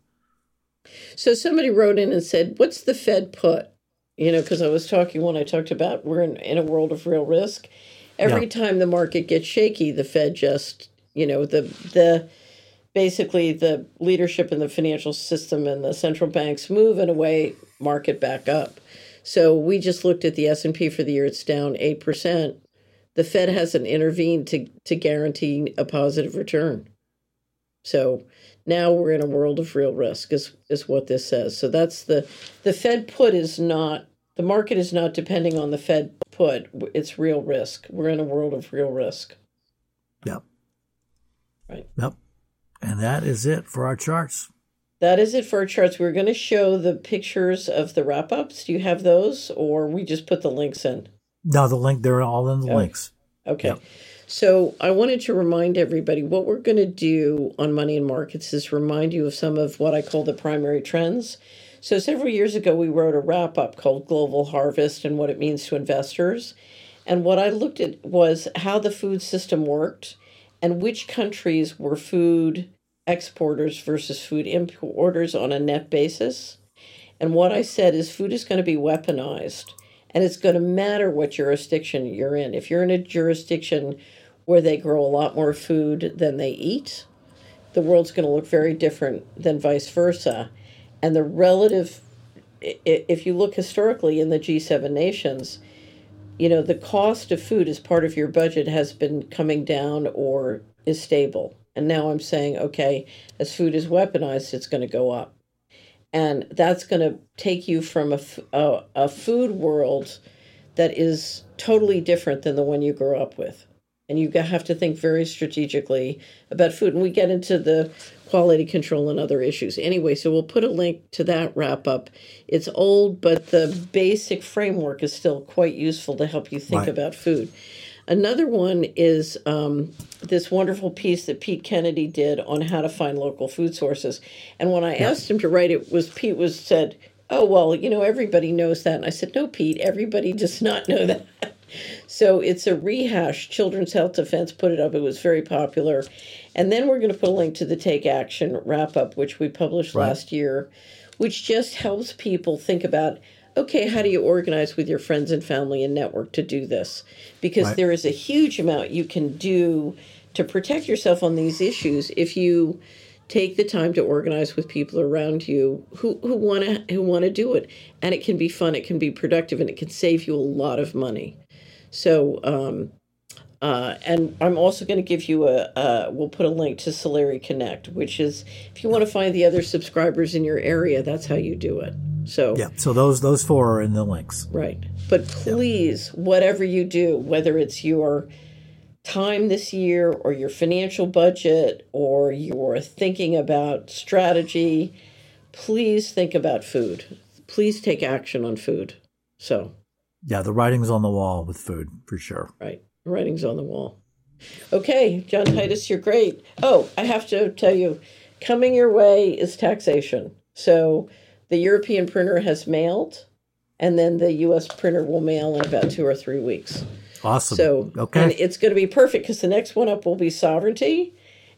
So somebody wrote in and said, what's the Fed put? You know, because I was talking when I talked about we're in, in a world of real risk. Every Yeah. time the market gets shaky, the Fed just, you know, the the basically the leadership in the financial system and the central banks move in a way, market back up. So we just looked at the S and P for the year. It's down eight percent. The Fed hasn't intervened to, to guarantee a positive return. So now we're in a world of real risk is, is what this says. So that's the, the Fed put is not, the market is not depending on the Fed put. It's real risk. We're in a world of real risk. Yep. Right. Yep. And that is it for our charts. That is it for our charts. We're going to show the pictures of the wrap-ups. Do you have those, or we just put the links in? No, the link, they're all in the Okay. links. Okay. Yep. So I wanted to remind everybody what we're going to do on Money and Markets is remind you of some of what I call the primary trends. So several years ago, we wrote a wrap-up called Global Harvest and what it means to investors. And what I looked at was how the food system worked and which countries were food exporters versus food importers on a net basis. And what I said is food is going to be weaponized, and it's going to matter what jurisdiction you're in. If you're in a jurisdiction where they grow a lot more food than they eat, the world's going to look very different than vice versa. And the relative, if you look historically in the G seven nations, you know, the cost of food as part of your budget has been coming down or is stable. And now I'm saying, okay, as food is weaponized, it's going to go up. And that's going to take you from a, a, a food world that is totally different than the one you grew up with. And you have to think very strategically about food. And we get into the quality control and other issues. Anyway, so we'll put a link to that wrap up. It's old, but the basic framework is still quite useful to help you think Right. about food. Another one is um, this wonderful piece that Pete Kennedy did on how to find local food sources. And when I Yeah. asked him to write it, was Pete was said, oh, well, you know, everybody knows that. And I said, no, Pete, everybody does not know that. So it's a rehash. Children's Health Defense put it up. It was very popular. And then we're going to put a link to the Take Action wrap-up, which we published Right. last year, which just helps people think about, okay, how do you organize with your friends and family and network to do this? Because Right. there is a huge amount you can do to protect yourself on these issues if you take the time to organize with people around you who, who want to who want to do it. And it can be fun, it can be productive, and it can save you a lot of money. So, um, uh, and I'm also going to give you a, uh, we'll put a link to Solari Connect, which is, if you want to find the other subscribers in your area, that's how you do it. So, Yeah. So those those four are in the links. right. But please, whatever you do, whether it's your time this year or your financial budget or you're thinking about strategy, please think about food. Please take action on food. So, Yeah, the writing's on the wall with food for sure. right. Writing's on the wall. Okay, John Titus, you're great. Oh, I have to tell you, coming your way is taxation. So the European printer has mailed, and then the U S printer will mail in about two or three weeks. Awesome. So, okay. and it's going to be perfect because the next one up will be sovereignty,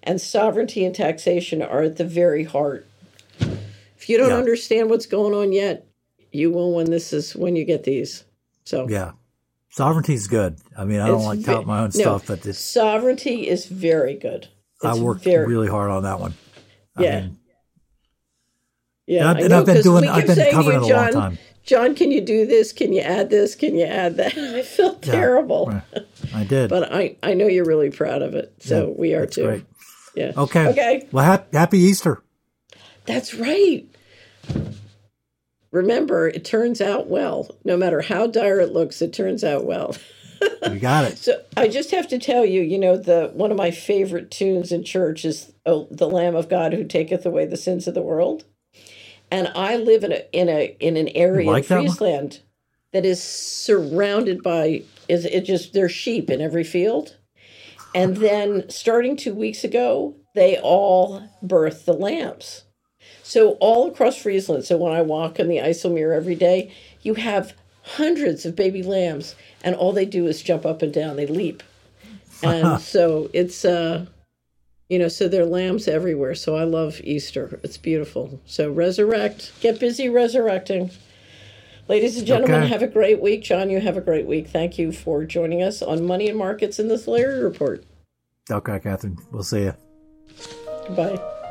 And sovereignty and taxation are at the very heart. If you don't Yeah. understand what's going on yet, you will when this is when you get these. So Yeah. Sovereignty's good. I mean, I don't It's like ve- tout my own no, stuff, but it's, sovereignty is very good. I It's worked very- really hard on that one. I Yeah. mean, Yeah, and I've- I and know, I've been 'cause doing- we I've kept been saying to covering you, it a long John, time. John, can you do this? Can you add this? Can you add that? I felt Yeah, terrible. right. I did. But I, I know you're really proud of it. So Yeah, we are that's too. great. Yeah. Okay. Okay. Well, ha- happy Easter. That's right. Remember, it turns out well. No matter how dire it looks, it turns out well. You got it. So I just have to tell you, you know, the one of my favorite tunes in church is oh, "The Lamb of God Who Taketh Away the Sins of the World," and I live in a in a in an area like in that one? Friesland that is surrounded by is it just there's sheep in every field, and then starting two weeks ago, they all birthed the lambs. So all across Friesland, so when I walk in the IJsselmeer every day, you have hundreds of baby lambs, and all they do is jump up and down. They leap. And so it's, uh, you know, so there are lambs everywhere. So I love Easter. It's beautiful. So resurrect. Get busy resurrecting. Ladies and gentlemen, Okay. have a great week. John, you have a great week. Thank you for joining us on Money and Markets in this Larry Report. Okay, Catherine. We'll see you. Goodbye.